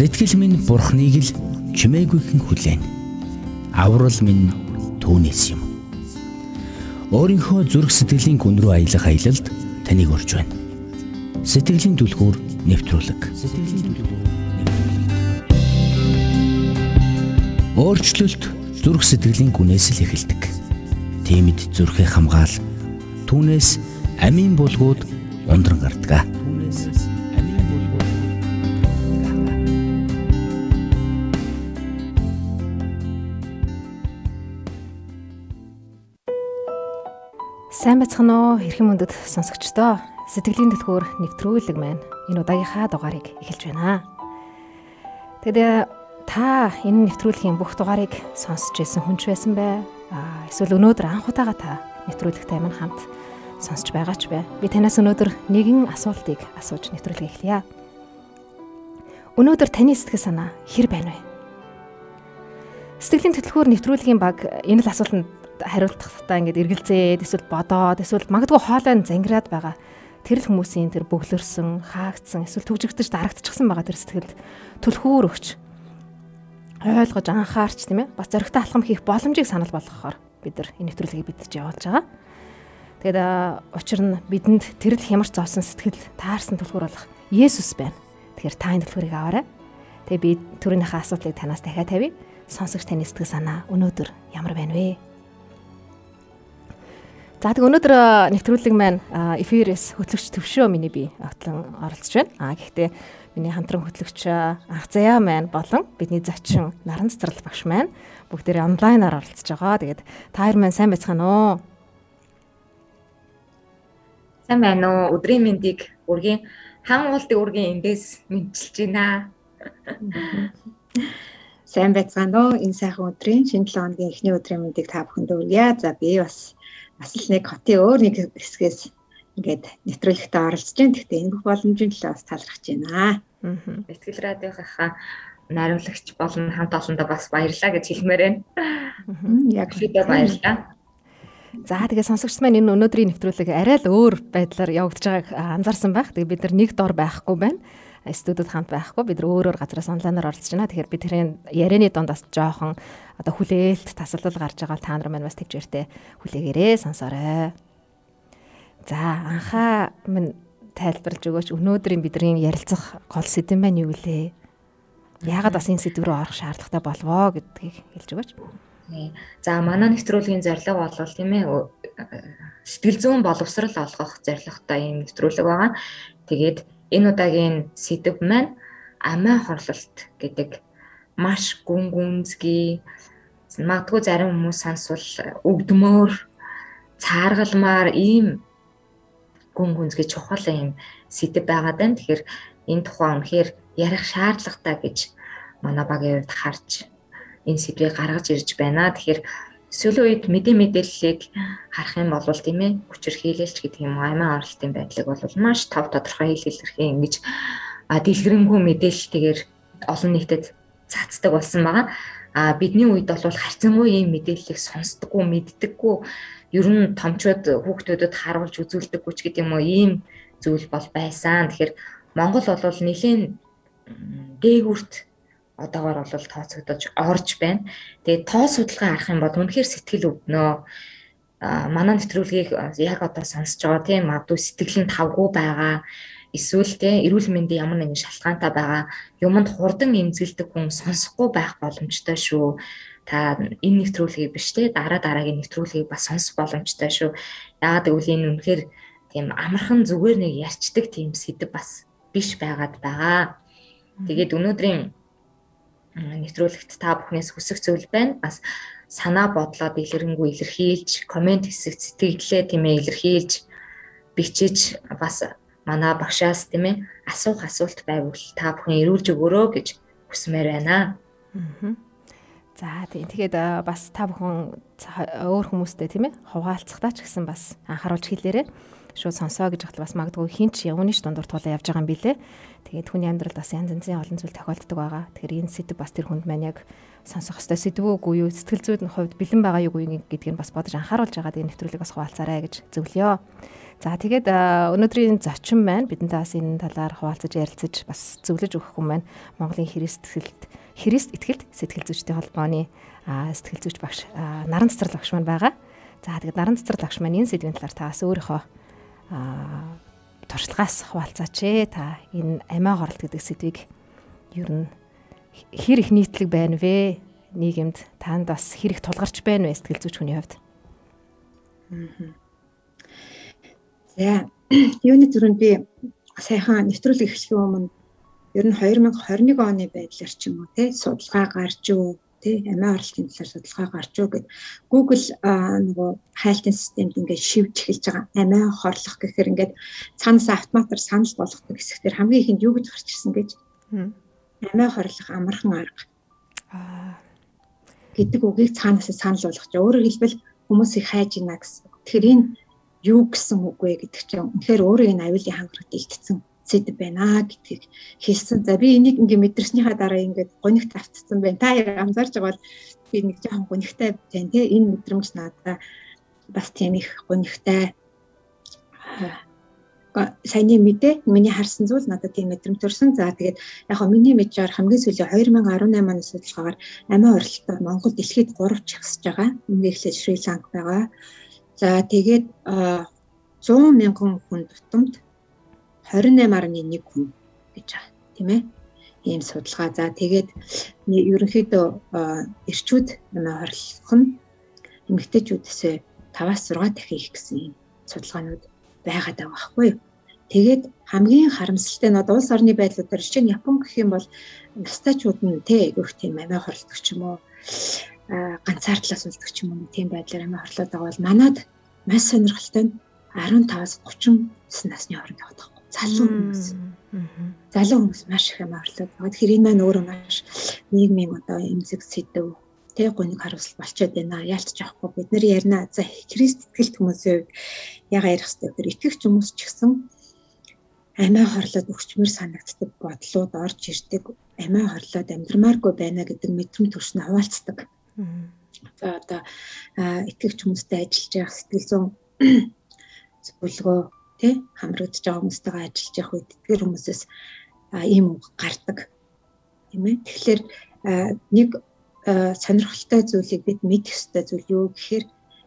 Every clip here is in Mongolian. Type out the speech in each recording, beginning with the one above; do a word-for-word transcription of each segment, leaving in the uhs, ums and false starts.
Сэтгэл минь Бурхныг л чимээгүйхэн хүлээн. Аврал минь түүнээс юм. Өөрийнхөө зүрх сэтгэлийн гүн рүү аялах аялалд таныг орж байна. Сэтгэлийн түлхүүр нэвтрүүлэг. Өөрчлөлт зүрх сэтгэлийн гүнээс л эхэлдэг. Тиймд зүрхээ хамгаал. Түүнээс амийн булгууд ундран гардаг. Сайн бацхан уу хэрхэн мөндөд сонсогчдоо. Сэтгэлийн түлхүүр нэвтрүүлэг маань энэ удаагийнхаа дугаарыг эхэлж байна. Тэгээд та энэ нэвтрүүлгийн бүх дугаарыг сонсч байсан хүн ч байсан бай. Аа эсвэл өнөөдөр анх удаага та нэвтрүүлэгтэй маань хамт сонсч байгаа ч бай. Би танаас өнөөдөр нэгэн асуултыг асууж нэвтрүүлгээ эхлэе. Өнөөдөр таны сэтгэл санаа хэр байна вэ? Сэтгэлийн түлхүүр нэвтрүүлгийн баг энэ л асуултанд хариултахтаа ингээд эргэлзээд эсвэл бодоод эсвэл магадгүй хоолой нь зангираад байгаа тэр л хүмүүсийн тэр бөглөрсөн, хаагдсан эсвэл түгжигдэж дарагдчихсан байгаа тэр сэтгэлд түлхүүр өгч ойлгож анхаарч тийм ээ бас зоригтой алхам хийх боломжийг санал болгохоор бид нар энэ нэвтрүүлгийг бидж явуулж байгаа. Тэгээд учир нь бидэнд тэр л хямарч зовсон сэтгэл таарсан түлхүүр болох Есүс байна. Тэгэхээр та энэ түлхүүрийг аваарай. Тэгээд би түрүүнийхээ асуултыг танаас дахиад тавья. Сонсогч таны сэтгэл санаа өнөөдөр ямар байна вэ? За тэг өнөөдөр нэвтрүүлэг маань эфирээс хөтлөгч Төвшөө миний би отлон оролцож байна. А гэхдээ миний хамтран хөтлөгч Анх Заяа маань болон бидний зочин Наран Цэцэрлэг багш маань бүгдээрээ онлайнаар оролцож байгаа. Тэгээд та хоёр маань сайн байцгаана уу? Сайн байна уу? Өдрийн мэндийг үргийн хан уултын үргийн эндээс мэдчилж байна. Сайн байцгаана уу? Энэ сайхан өдрийн шинэ долоо хоногийн эхний өдрийн мэндийг та бүхэнд өгье. За би бас бас л нэг хотын өөр нэг хэсгээс ингээд нэвтрүүлэгтээ оролцож байна. Гэхдээ энэ бүх боломжийн төлөө бас талархаж байна. Аа. Сэтгэл радиогийнхаа найруулагч болон хамт олондоо бас баярлалаа гэж хэлмээр байна. Яг хэвээр баярлалаа. За тэгээ сонсогч маань энэ өнөөдрийн нэвтрүүлэг арай л өөр байдлаар явагдаж байгааг анзаарсан байх. Тэгээ бид нар нэг дор байхгүй байна. Студид хамт байхгүй. Бид нар өөр өөр газраас онлайнаар оролцож байна. Тэгэхээр би тэрийн ярианы дундаас жоохон одоо хүлээлт тасалдал гарч байгаа та нар маань бас төвчээртэй хүлээгээрээ сонсоорой. За анхаа минь тайлбарлаж өгөөч. Өнөөдрийн бидний ярилцах гол сэдэв маань юу вэ? Яагаад бас энэ сэдв рүү орох шаардлагатай болвоо гэдгийг хэлж өгөөч. За манай нэвтрүүлгийн зорилго бол тийм ээ сэтгэл зүйн боловсрал олгох зорилготой ийм нэвтрүүлэг байгаа. Тэгээд энэ удаагийн сэдэв маань амиа хорлолт гэдэг маш гүн гүнзгий магадгүй зарим хүмүүс сонсвол өгдмөр цааргалмаар ийм гүн гүнзгий чухал ийм сэдэв байгаад байна. Тэгэхээр энэ тухай үнэхээр ярих шаардлагатай гэж манай багийн хувьд харж энэ сэдвийг гаргаж ирж байна. Тэгэхээр сүүлийн үед мэдээ мэдээллийг харах юм бол тийм ээ хүчээр хийлэлч гэдэг юм амиа хорлолтын байдлыг бол маш тав тодорхой хэлхэлэрхий ингэж дэлгэрэнгүй мэдээлэлтэйгээр олон нийтэд цаацдаг болсон байгаа. А бидний үед бол харьцангуй ийм мэдээллийг сонсдоггүй, мэддэггүй, ер нь томчууд хүүхдүүдэд харуулж үзүүлдэггүй ч гэдэг юм уу ийм зүйл бол байсан. Тэгэхээр Монгол бол нэлийн дээгүүрт одоогоор бол тооцогдож орж байна. Тэгээд тоо судалгаа харах юм бол үнэхээр сэтгэл өвднөө. А манай нэвтрүүлгийг яг одоо сонсож байгаа тийм магадгүй сэтгэл нь тавгүй байгаа. Эсвэл тэ эрүүл мэндийн ямар нэгэн шалтгаантай байгаа юмд хурдан эмзэглэдэг хүн сонсохгүй байх боломжтой шүү. Та энэ нэвтрүүлгийг биш тэ дараа дараагийн нэвтрүүлгийг бас сонсох боломжтой шүү. Яагаад гэвэл энэ үнэхээр тийм амархан зүгээр нэг ярьцдаг тийм сэдв бас биш байгаад байгаа. Тэгээд өнөөдрийн нэвтрүүлэгт та бүхнээс хүсэх зүйл байна. Бас санаа бодлоо дэлгэрэнгүй илэрхийлж, комент хэсэгт сэтгэлдээ тийм ээ илэрхийлж, бичиж бас манай багшаас тийм ээ асуух асуулт байвал та бүхэн ирүүлж өгөөрэй гэж хүсмээр байна. Аа. За тийм. Тэгэхээр бас та бүхэн өөр хүмүүстэй тийм ээ хуваалцахдаа ч гэсэн бас анхааруулж хэлээрэй. шууд сонсоо гэж хатал бас магадгүй хинч явууны ш дундуур тулаа явж байгаа юм билэ. Тэгээд хүний амьдралд бас янз янзын олон зүйл тохиолддог байгаа. Тэгэхээр энэ сэдв бас тэр хүнд маань яг сонсох ёстой сэдв үгүй юу, сэтгэл зүйн хувьд бэлэн байгаа юу гэдгийг гэдгийг бас бодож анхааруулж байгаа. Тэгээд нэвтрүүлэг бас хуваалцаарай гэж зөвлөё. За тэгээд өнөөдрийн зочин маань бидэнтэй бас энэ талаар хуваалцаж ярилцаж бас зөвлөж өгөх хүн маань Монголын Христ итгэлд Христ итгэлд сэтгэл зүйчдийн холбооны сэтгэл зүйч багш Наран Цэцэрлэг багш маань байгаа. За тэгээд Наран Цэцэрлэг багш маань энэ сэдвийн талаар та бас өөрийнхөө туршлагаас хуваалцаач ээ. Та энэ амиа хорлол гэдэг сэдвийг ер нь хэр их нийтлэг байна вэ? Нийгэмд танд бас хэр их тулгарч байна вэ сэтгэл зүйч хүний хувьд? За, юуны түрүүнд би сайхан нэвтрүүлэг эхлэх өмнө ер нь две тысячи двадцать one оны байдлаар ч юм уу те судалгаа гарч юу те амиа хорлолтын талаар судалгаа гарч юу гэд Google нөгөө хайлтын системд ингээд шивж эхэлж байгаа амиа хорлох гэхээр ингээд цаанаас автоматар санал болгодог хэсэгтэр хамгийн ихэнд юу гэж гарч ирсэн гэж амиа хорлох амархан арга гэдэг үгийг цаанаас санал болгож. Өөрөөр хэлбэл хүмүүс их хайж ийна гэсэн. Тэгэхээр энэ юу гэсэн үг вэ гэдэг чинь үнэхээр өөрөө энэ аюулын хангалттай илтсэн сэдв байна гэдгийг хэлсэн. За би энийг ингээ мэдэрснийхаа дараа ингээд гонигт автцсан байна. Та яа анзаарч байгаа бол би нэг жоохон гонигтай байна те. Энэ мэдрэмж надад бас тийм их гонигтай саяны мэдээ миний харсан зүйл надад тийм мэдрэмж төрсөн. За тэгээд яг хөө миний мэдээр хамгийн сүүлийн две тысячи десятнайн оны судалгаагаар амиа хорлолтоор Монгол дэлхийд гурав чигсэж байгаа. Үнэхээр Шри Ланк байгаа. За тэгээд сто мянган хүн тутамд двадцать eight point one хүн гэж байгаа тийм ээ. Ийм судалгаа. За тэгээд ерөнхийдөө эрчүүд амиа хорлох нь эмэгтэйчүүдээс five-аас six дахин их гэсэн судалгаанууд байгаад байгаа байхгүй юу. Тэгээд хамгийн харамсалтай нь улс орны байдлуудаар жишээ нь Япон гэх юм бол настайчууд нь тэ өгөх тийм амиа хорлдог ч юм уу ганцаардлаас үлдэх ч юм уу тийм байдлаар амиа хорлоод байгаа бол манад маш сонирхолтой нь fifteen-аас thirty насны хооронд яваад байгаа. Залуу хүмүүс. Залуу хүмүүс маш их амиа хорлоод байгаа. Тэгэхээр энэ маань өөрөө маш нийгмийн одоо эмзэг сэдв тэ гониг харуулсал болчиход байна. Яалтч авахгүй бид нэр ярина. За Христ итгэлт хүмүүсийн хувьд яга ярих хэрэгтэй гэхээр итгэгч хүмүүс ч гэсэн амиа хорлоод өгчмөр санагддаг бодлууд орж ирдэг. Амиа хорлоод амьдрмааргүй байна гэдэг мэдрэмж төрснө хуваалцдаг. За одоо итгэгч хүмүүстэй ажиллаж явах сэтгэл зүйн зөвлөгөө тий хамрагдж байгаа хүмүүстэйгээ ажиллаж явах үед тэр хүмүүсээс ийм үг гардаг. Тийм ээ. Тэгэхээр нэг сонирхолтой зүйлийг бид мэдэх ёстой зүйл юу гэхээр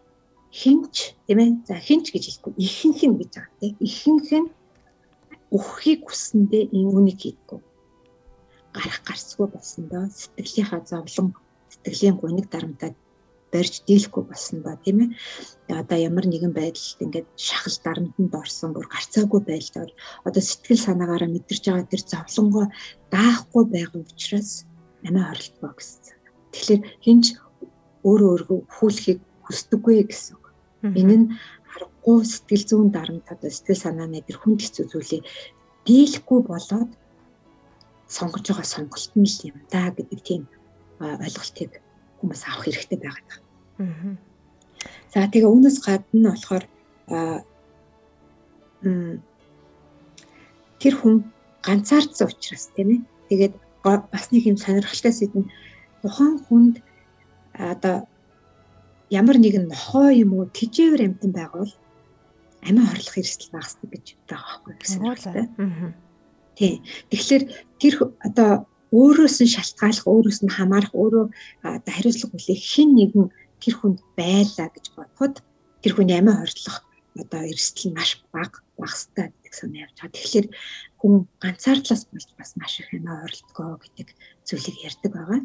хинч тийм ээ. За хинч гэж хэлэхгүй ихэнх нь гэж байгаа тийм. Ихэнх нь өгөхийг хүсэндээ энэ үнийг хийдэггүй. Гарах гарсгүй болсондоо сэтгэлийнхаа зовлон сэтгэлийн гуниг дарамтад барьж дийлэхгүй болсондоо тийм ээ. Одоо ямар нэгэн байдалд ингээд шахал дарамтанд орсон бүр гарцаагүй байлдаар одоо сэтгэл санаагаараа мэдэрч байгаа тэр зовлонгоо даахгүй байгаа учраас амиа хорлолтгоо гэсэн. Тэгэхээр хинч өөрөө өөргөө хүлхийг хүсдэггүй гэсэн үг. Энэ нь харахгүй сэтгэл зүйн дарамт одоо сэтгэл санааны тэр хүнд хэцүү зүйлийг дийлэхгүй болоод сонгож байгаа сонголт нь л юм да гэдэг тийм ойлголтыг хүмүүс авах хэрэгтэй байгаа. Аа. За тэгээ үүнээс гадна болохоор тэр хүн ганцаардсан учраас тийм ээ. Тэгээд бас нэг юм сонирхолтой сэдв нь тухайн хүнд одоо ямар нэгэн нохоо юм уу тэжээвэр амтан байгавал амиа хорлох эрсдэл багасдаг гэж байгаа байхгүй гэсэн үг. Аа. Тийм. Тэгэхээр тэр одоо өөрөөс нь шалтгааллах, өөрөөс нь хамаарах, өөрөө одоо хариуцлага хүлээх хэн нэгэн тэр хүнд байлаа гэж бодоход тэр хүний амиа хорлох одоо эрсдэл нь маш бага, багастай гэдэг санаа явж байгаа. Тэгэхээр хүн ганцаардлаас болж бас маш их амиа хорлдгоо гэдэг зүйлийг ярьдаг байгаа.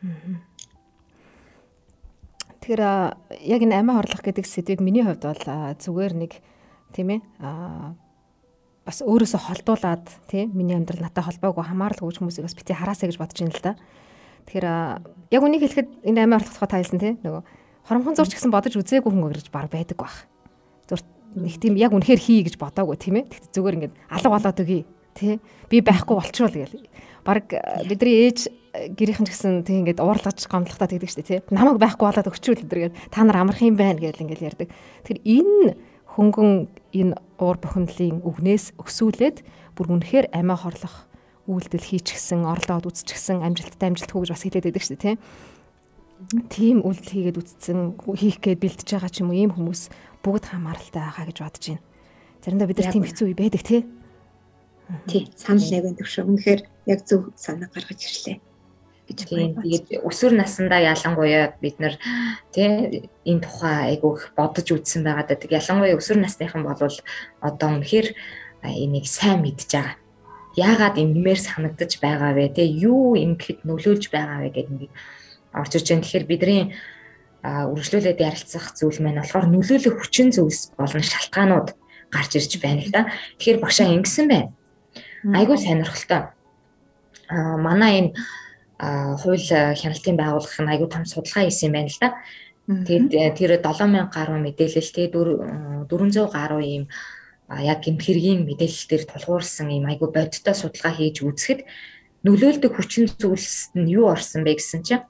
Тэгэхээр яг энэ амиа хорлох гэдэг сэдвийг миний хувьд бол зүгээр нэг тийм ээ бас өөрөөсөө холдуулаад тийм миний амьдрал надад холбоогүй хамааралгүй хүмүүсийг бас бити хараасаа гэж бодож байна л да. Тэгэхээр яг үнийг хэлэхэд энэ амиа хорлохтой тайлсан тийм нөгөө хоромхон зурч гэсэн бодож үзээгүй хүн гэж баг байдаг байх. Зүр нэг тийм яг үнэхээр хий гэж бодоагүй тийм ээ. Тэгт зүгээр ингээд алга болоод өгье тий. Би байхгүй болчихвол гээл. Бараг бидний ээж гэрийнхэн ч гэсэн тий ингээд уурлаж гомдлохтаа тэгдэг шүү дээ тий. Намайг байхгүй болоод өгчүүл өдр гээд та нар амарх юм байна гээл ингээд ярьдаг. Тэгэхээр энэ хөнгөн энэ уур бухимдлын үгнээс өксүүлээд бүр үнэхээр амиа хорлох үйлдэл хийчихсэн, орлоод үзчихсэн, амжилттай амжилтгүй гэж бас хэлээд байдаг шүү дээ, тийм. Тийм үйлдэл хийгээд үзсэн, хийх гээд бэлдэж байгаа ч юм уу ийм хүмүүс бүгд хамааралтай байгаа гэж бодож байна. Заримдаа бид нар тийм хэцүү үе байдаг, тийм. Тий, санал нэгэн төвшөө. Үнэхээр яг зөв санаа гаргаж ирлээ гэж байна. Тэгээд өсвөр насндаа ялангуяа бид нар тий энэ тухай айгуу их бодож үзсэн байгаа даа. Тэг ялангуяа өсвөр насныхан болвол одоо үнэхээр энийг сайн мэдж байгаа. Яагаад ингэмээр санагдаж байгаа вэ? Тэ юу ингэхэд нөлөөлж байгаа вэ гэдэг нэг орж ирж байгаа. Тэгэхээр бидний үргэлжлүүлээд ярилцах зүйл маань болохоор нөлөөлөх хүчин зүйлс болон шалтгаанууд гарч ирж байна л да. Тэгэхээр багшаа ингэсэн байна. Айгуу сонирхолтой. Аа манай энэ хууль хяналтын байгууллага нь айгуу том судалгаа хийсэн байна л да. Тэгээд тэр долоон мянга гаруй мэдээлэл тэ дөрвөн зуун гаруй ийм яг гэмт хэргийн мэдээлэл дээр тулгуурсан ийм айгуу бодиттой судалгаа хийж үзэхэд нөлөөлдөг хүчин зүйлсэд нь юу орсон бэ гэсэн чинь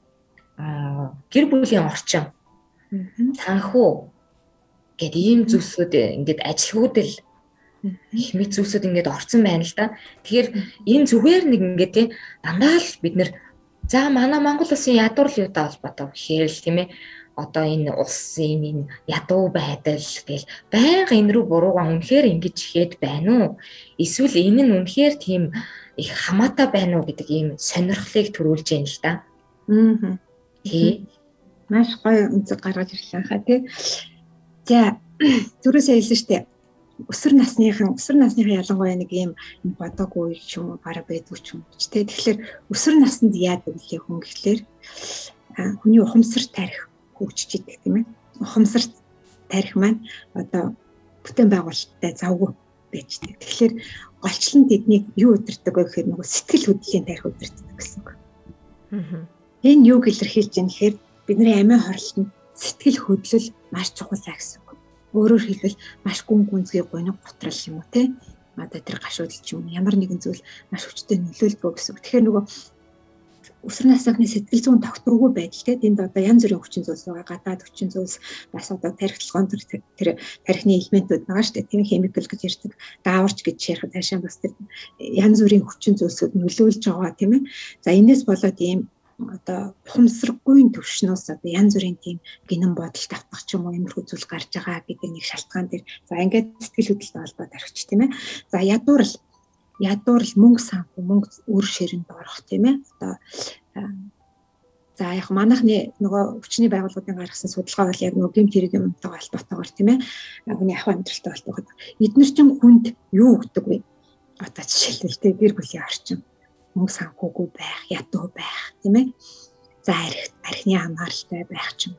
аа гэр бүлийн орчин, санхүү гэдэг ийм зүйлсүүд ингээд ажилгүйдэл их мэд зүйлсүүд ингээд орсон байна л да. Тэгэхээр энэ зүгээр нэг ингээд тий дандаа л бид нэр за манай Монгол улсын ядуур юутай холбоотой гэхээр л тийм ээ одоо энэ улсын энэ ядуу байдал гэл байнга энэ рүү буруугаа үнэхээр ингэж ихэд байна уу? Эсвэл энэ нь үнэхээр тийм их хамаатай байна уу гэдэг ийм сонирхлыг төрүүлж байна л да. Аа. Тий. Маш гоё үнцэг гаргаж ирлээ хаа тий. За түрүүсээ хэлсэн шүү дээ. Өсвөр насныхан өсвөр насныхан ялангуяа нэг ийм бодоогүй ч юм уу бараг байдгүй ч юм уу тий. Тэгэхээр өсвөр наснд яадаг вэ хүн гэхлээр хүний ухамсар тарих хөгжиж идэг тийм ээ. Ухамсар тарих маань одоо бүтээн байгуулалттай завгүй байж идэг. Тэгэхээр голчлон тэднийг юу өдөрдөг вэ гэхээр нөгөө сэтгэл хөдлөлийн тарих өдөрдөг гэсэн үг. Аа. Энэ юу илэрхийлж байна гэхээр бидний амиа хорлолтод сэтгэл хөдлөл маш чухал гэсэн үг. Өөрөөр хэлбэл маш гүн гүнзгий гоног готрал юм уу те. Одоо тэр гашуудл ч юм ямар нэгэн зүйл маш хүчтэй нөлөөлдөг гэсэн үг. Тэгэхээр нөгөө өсвөр насны сэтгэл зүйн тогтворгүй байдал те тэнд одоо янз бүрийн хүчин зүйлс байгаа. Гадаад хүчин зүйлс бас одоо тархитлагын тэр тархины элементүүд байгаа шүү дээ. Тийм химикал гэж ярьдаг. Дааварч гэж ярих цаашаа бас тэр янз бүрийн хүчин зүйлсүүд нөлөөлж байгаа тийм ээ. За энэс болоод ийм одоо ухамсаргүй төвшнөөс одоо янз бүрийн тийм гинэн бодол давтах ч юм уу иймэрхүү зүйл гарч байгаа гэдэг нэг шалтгаан дээр за ингээд сэтгэл хөдлөлтөд холбоод аргач тийм ээ. За ядуурл ядуурл мөнгө санхүү мөнгө үр ширэнд орох тийм ээ. Одоо за яг манайхны нөгөө хүчний байгууллагын гаргасан судалгаа бол яг нөгөө гэмт хэрэг юмтайгаа холбоотойгоор тийм ээ. Хүний ахуй амьдралтай холбоотойгоор эдгээр чинь хүнд юу өгдөг вэ? Одоо жишээлбэл тийм гэр бүлийн орчин мөнгө санхүүгүй байх, ядуу байх, тийм ээ. За арх, архины хамааралтай байх ч юм.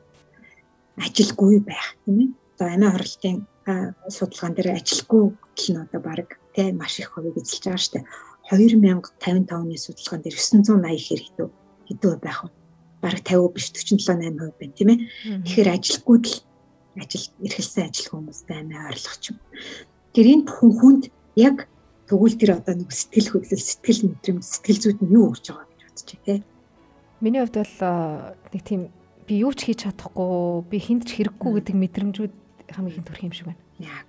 Ажилгүй байх, тийм ээ. Одоо амиа хорлолтын судалгаан дээр ажилгүй гэл нь одоо баг тийм маш их хувийг эзэлж байгаа шүү дээ. хоёр мянга тавин тавын судалгаан дээр девять eighty хэрэг хэдүү байх вэ? Бараг пचास биш forty-seven eight хувь байна, тийм ээ. Тэгэхээр ажилгүйд л ажил эрхэлсэн ажил хүмүүстэй амиа хорлох ч юм. Тэр энэ бүхэн хүнд яг тэгвэл тэр одоо нэг сэтгэл хөдлөл, сэтгэл мэдрэмж, сэтгэл зүйд нь юу өгч байгаа гэж бодож байна те. Миний хувьд бол нэг тийм би юу ч хийж чадахгүй, би хүнд ч хэрэггүй гэдэг мэдрэмжүүд хамгийн их төрх юм шиг байна. Яг.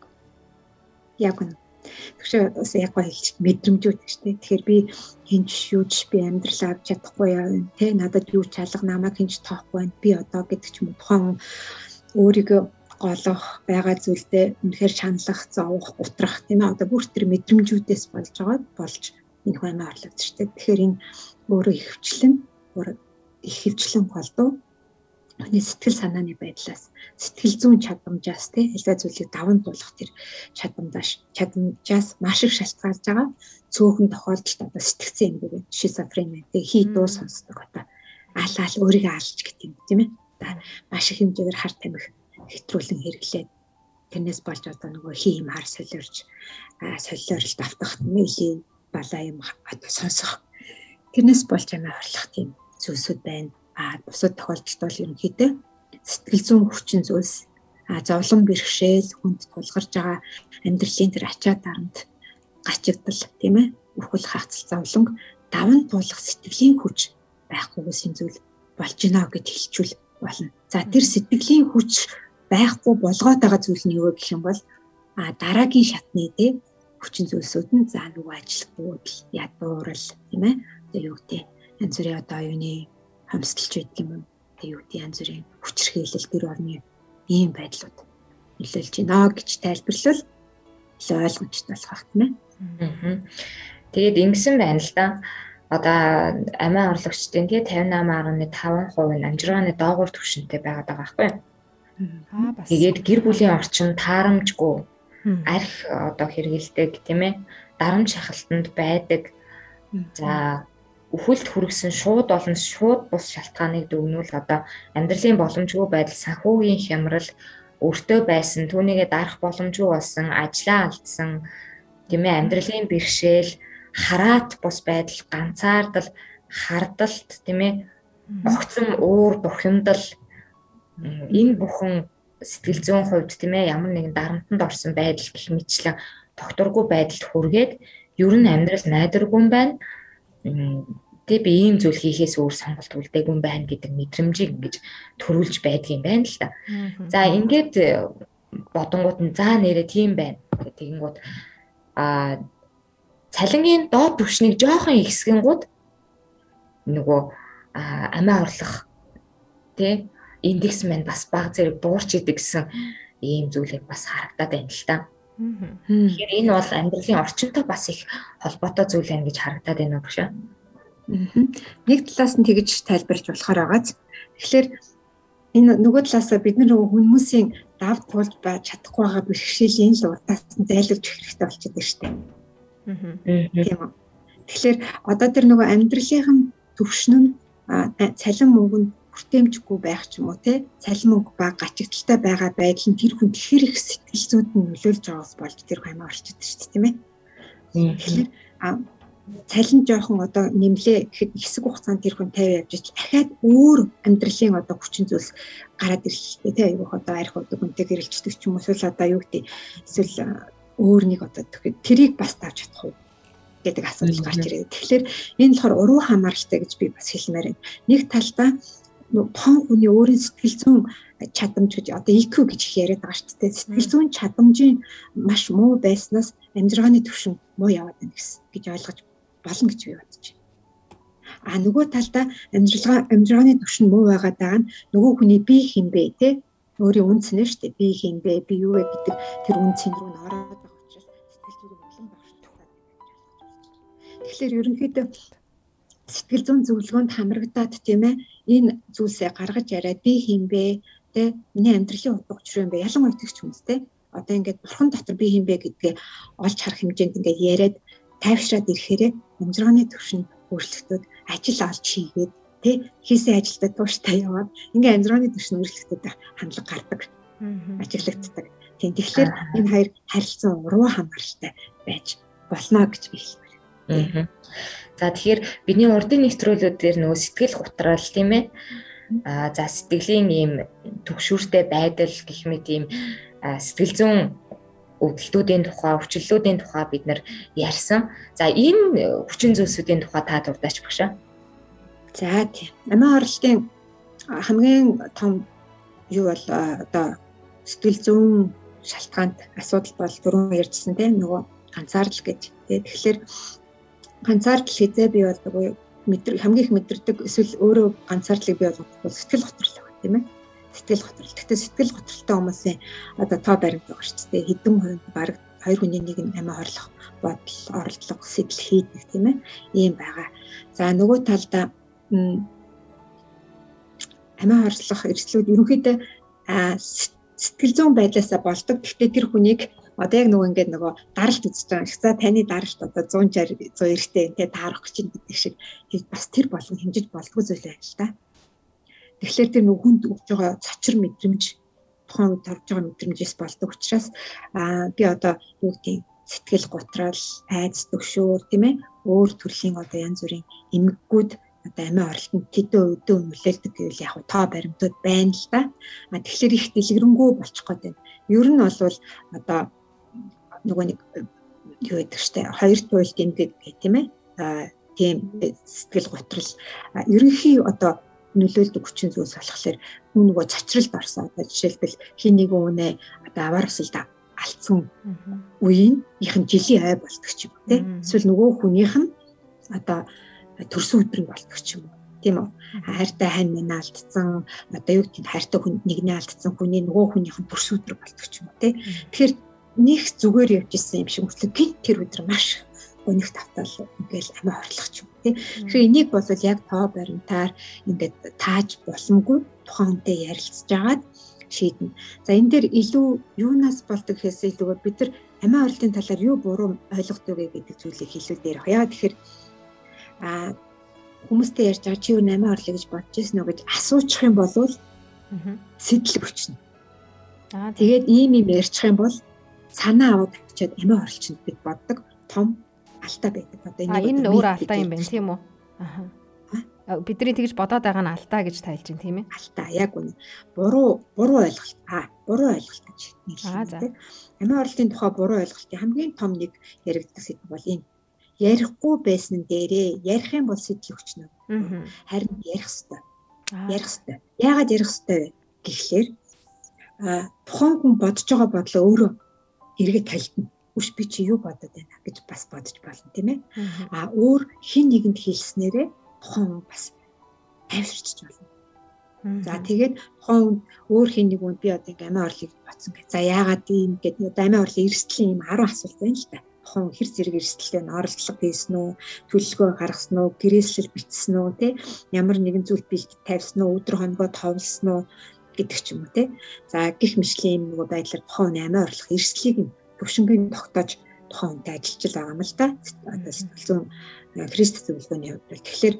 Яг нь. Тэгэхээр бас яг гоо хэлчих мэдрэмжүүд гэж те. Тэгэхээр би хинч шүүж би амьдрал авч чадахгүй яа те. Надад юу ч алга намайг хинч тоохгүй байна. Би одоо гэдэг ч юм уу тухайн өөрийгөө голох байгаа зүйлдээ үнэхээр шаналлах, зовох, утрах тийм ээ одоо бүр тэр мэдрэмжүүдээс болж байгаа болж энэ хүн амиа орлоод шүү дээ. Тэгэхээр энэ өөрөө ихвчлэн бүр их хөвчлэн болдоо. Хүний сэтгэл санааны байдлаас сэтгэл зүйн чадамжаас тийм хэлбэ зүйлийг даван туулах тэр чадамжаас чадамжаас маш их шалтгаалж байгаа. Цөөхөн тохиолдолд одоо сэтгцэн юм гэдэг шизофрени тийм хий дуу сонсдог одоо аал аал өөрийгөө алж гэдэг юм тийм ээ. Маш их хэмжээгээр хар тамхи хэтрүүлэн хэрэглээд тэрнээс болж одоо нөгөө хийм хар солиорч солиорл давтах нэлээ балаа юм одоо сонсох тэрнээс болж амиа хорлох тийм зүйлсүүд байна. А бусад тохиолдолд бол ерөнхийдөө сэтгэл зүйн хүчин зүйлс а зовлон бэрхшээл хүнд тулгарч байгаа амьдралын тэр ачаа дарамт гачигдал тийм ээ үхэл хаагцал зовлон даван туулах сэтгэлийн хүч байхгүйсэн зүйл болж гинэ гэж хэлчихвэл болно. За тэр сэтгэлийн хүч байхгүй болгоод байгаа зүйл нь юу гэх юм бол а дараагийн шатны тий хүчин зүйлсүүд нь за нөгөө ажилтгууд ядуурл тийм ээ одоо юу гэдэг янз бүрийн одоо юуны хамсгалч байдаг юм одоо юу гэдэг янз бүрийн хүчирхийлэл төр орны ийм байдлууд нөлөөлж байна гэж тайлбарлал илүү ойлгомжтой болох байх тийм ээ. Тэгээд ингэсэн байна л да. Одоо амиа орлогчдын тий тавина гаруй таван хувь нь амжиргааны доогуур түвшинтэй байгаад байгаа байхгүй юу? Аа бас. Тэгээд гэр бүлийн орчин таарамжгүй арх одоо хэрэгэлдэг тийм ээ. Дарамт шахалтанд байдаг. За өхөлт хүргэсэн шууд болон шууд бус шалтгааныг дүгнүүл одоо амьдралын боломжгүй байдал, санхүүгийн хямрал, өртөө байсан, түүнийгээ дарах боломжгүй болсон, ажлаа алдсан, тийм ээ, амьдралын бэрхшээл, хараат бус байдал, ганцаардал, хардалт, тийм ээ, огцом уур бухимдал, энэ бүхэн сэтгэл зүйн хувьд тийм ээ ямар нэгэн дарамтанд орсон байдал гэх мэтлэн тогтворгүй байдалд хүргээд ер нь амьдрал найдваргүй юм байна. Тэ би ийм зүйл хийхээс өөр сонголт үлдээгүй юм байна гэдэг мэдрэмжийг ингэж төрүүлж байдгийн байна л да. За ингээд бодонгууд нь за нэрээ тийм байна. Тэгэнгүүт а цалингийн доод түвшнийг жоохон ихсгэнгүүд нөгөө амиа орлох тэ индекс маань бас баг зэрэг буурч идэг гэсэн ийм зүйлийг бас харагдаад байна л та. Тэгэхээр энэ бол амьдралын орчинтой бас их холбоотой зүйл байна гэж харагдаад байна багш. Нэг талаас нь тэгж тайлбарч болохоор байгааз. Тэгэхээр энэ нөгөө талаасаа бид нар хүмүүсийн давд туулж байж чадахгүй байгаа бэрхшээлийн л урдаас нь зайлуулж өгөх хэрэгтэй болчиход байна шүү дээ. Тийм үү. Тэгэхээр одоо тэр нөгөө амьдралын төвшин нь цалин мөнгөнд хүртээмжгүй байх ч юм уу те цалин мөнгө баг гачигдaltaй байгаа байдал нь тэр хүн тэгэхээр их сэтгэл зүйд нь нөлөөлж байгаас болж тэр хаймаа орчиод шүү дээ тийм ээ. Тэгэхээр цалин жоохон одоо нэмлээ гэхэд хэсэг хугацаанд тэр хүн тавиа явж дахиад өөр амьдралын одоо хүчин зүйлс гараад ирлээ те айгүйх одоо арх одоо хүнтэй гэрэлцдэг ч юм уу эсвэл одоо юу гэдэг эсвэл өөр нэг одоо тэрийг бас тавьж чадах уу гэдэг асуудал гарч ирээд. Тэгэхээр энэ болохоор уруу хамааралтай гэж би бас хэлмээр байна. Нэг талдаа том хүний өөрийн сэтгэл зүйн чадамж гэж одоо И Кью гэж их яриад байгаа шүү дээ. Сэтгэл зүйн чадамжийн маш муу байснаас амжиргааны түвшин муу яваад байна гэсэн гэж ойлгож болно гэж би бодож байна. А нөгөө талдаа амжиргаа амжиргааны түвшин муу байгаад байгаа нь нөгөө хүний бие хэмбэ те өөрийн үнцнээ шүү дээ. Бие хэмбэ би юу вэ гэдэг тэр үнцэн рүү н ороод байгаа учраас сэтгэл зүйн болон багшлах. Тэгэхээр ерөнхийдөө сэтгэл зүйн зөвлөгөөнд хамрагдаад тийм ээ энэ зүйлсээ гаргаж яриад би хэмбэ тэ миний амьдралын утга учир юм бэ ялангуяа итгэж хүмүүстэй одоо ингээд бурхан дотор би хэмбэ гэдгээ олж харах хэмжээнд ингээд яриад тайвшраад ирэхээрээ амжиргааны түвшин өөрчлөлтүүд ажил олж хийгээд тэ хийсэн ажилдаа тууштай яваад ингээд амжиргааны түвшин өөрчлөлтүүд хандлага гардаг ажиглагддаг. Тийм тэгэхээр энэ хоёр харилцан уруу хамааралтай байж болно гэж би хэлмээр. За тэгэхээр бидний урдын нэвтрүүлгүүд дээр нөгөө сэтгэл готрал тийм ээ. Аа за сэтгэлийн ийм төгшүүртэй байдал гэх мэт ийм сэтгэл зүйн өвдөлтүүдийн тухай, өвчлөлүүдийн тухай бид нар ярьсан. За энэ хүчин зүйлсүүдийн тухай та дурдаач багшаа. За тийм. Амиа орлтын хамгийн том юу бол одоо сэтгэл зүйн шалтгаанд асуудал бол түрүүн ярьжсэн тийм нөгөө ганцаардал гэж. Тэгэхээр ганцаардал хизээ бий болдог мэдэр хамгийн их мэдэрдэг эсвэл өөрөө ганцаардлыг бий болгох бол сэтгэл готрол байна тийм ээ. Сэтгэл готрол. Гэхдээ сэтгэл готролтой хүмүүсийн одоо тоо баримт байгаа шүү дээ. Хэдэн хувийн бараг хоёр хүний нэг нь амиа орлох бодол, оролдлого, сэтэл хийдэг тийм ээ. Ийм байгаа. За нөгөө талдаа амиа орлох эрсдлүүд ерөнхийдөө сэтгэл зүйн байдлаасаа болдог. Гэхдээ тэр хүнийг одоо яг нөгөө ингээд нөгөө даралт үзэж байгаа. За таны даралт одоо зуун шарь зуун эрхтэй тэ таарах гэж гэдэг шиг бас тэр болон хэмжиж болдгоо зүйл байна л да. Тэгэхээр тэр нөгөө хүнд өгж байгаа цочир мэдрэмж тухайн үед тавж байгаа мэдрэмжээс болдог учраас аа би одоо юу гэдэг сэтгэл готрал, айдас төгшөөр тийм ээ өөр төрлийн одоо янз бүрийн эмгэгүүд одоо амиа оролтод тэдэн өдөө нөлөөлдөг гэвэл яг тоо баримтууд байна л да. А тэгэхээр их дэлгэрэнгүй болчих гээд байна. Ер нь бол одоо нөгөө нэг юу гэдэг чтэй хоёр туйлд эмгэг гэх тийм ээ. А тийм сэтгэл готрал ерөнхий одоо нөлөөлдөг хүчин зүйлс болохоор нөгөө цочролд орсон. Одоо жишээлбэл хин нэгэн үнэ одоо аваар усалд алдсан үеийнийнхэн жилийн ой болдог ч юм уу тий. Эсвэл нөгөө хүнийх нь одоо төрсөн өдрийн болдог ч юм уу. Тийм үү? Хайртай хань минь алдсан, одоо юу гэдэг хайртай хүн нэгний алдсан хүний нөгөө хүнийх нь төрсөн өдөр болдог ч юм уу тий. Тэгэхээр нэг зүгээр явж исэн юм шиг мөртлөө гинт тэр өдөр маш өнөх тавтал ингээл амиа хорлох ч юм тий. Тэгэхээр энийг бол яг тоо баримтаар ингээд тааж боломгүй тухайн хүнтэй ярилцж агаад шийднэ. За энэ дээр илүү юунаас болдог гэхээс илүүгээр бид нар амиа хорлолтын талаар юу буруу ойлгодог вэ гэдэг зүйлийг илүү дээр яг. Яагаад тэгэхээр а хүмүүстэй ярьж байгаа чи юу амиа хорлоо гэж бодож ирсэн үү гэж асуучих юм бол сэтэл өчнө. Аа тэгээд ийм юм ярьчих юм бол санаа аваад авчиад амиа хорлолч гэж боддог том алдаа байдаг. Одоо энэ өөр алдаа юм байна тийм үү? Аа. Бидний тэгж бодоод байгаа нь алдаа гэж тайлж байна тийм ээ? Алдаа яг үнэ. Буруу буруу ойлголт. Аа, буруу ойлголт гэж нийлдэг. Амиа хорлолтын тухай буруу ойлголтын хамгийн том нэг яригддаг сэдв бол энэ. Ярихгүй байсан дээрээ ярих юм бол сэтэл өчнө. Харин ярих ёстой. Ярих ёстой. Яагаад ярих ёстой вэ гэхлээр аа тухайн хүн бодож байгаа бодлоо өөрөө эргээд тайлбарна. Үш би чи юу бодод байна гэж бас бодож болно тийм ээ. Аа өөр хин нэгэнд хэлснээрээ тухайн хүн бас тайвширч болно. За тэгээд тухайн өөр хин нэг хүн би одоо ингээм амиа хорлыг бодсон гэж. За яагаад ийм гэдэг амиа хорлын эрсдлийн ийм арван асуулт байна л та. Тухайн хэр зэрэг эрсдэлтэй оролцох хийсэн үү, төлөлгөө гаргасан уу, гэрээслэл бичсэн үү, тий? Ямар нэгэн зүйл бэлт тавьсан уу, өдөр хоногоо товлсон уу гэдэг ч юм уу тий. За гих мишлийн нөгөө байдлаар тухайн амиа хорлох эрсдлийг нь төвшингийн тогтоож тухайн хүнтэй ажиллаж байгаа юм л да. Одоо сэтгэл зүйн Христ зөвлөгөөний хувьд бол тэгэхээр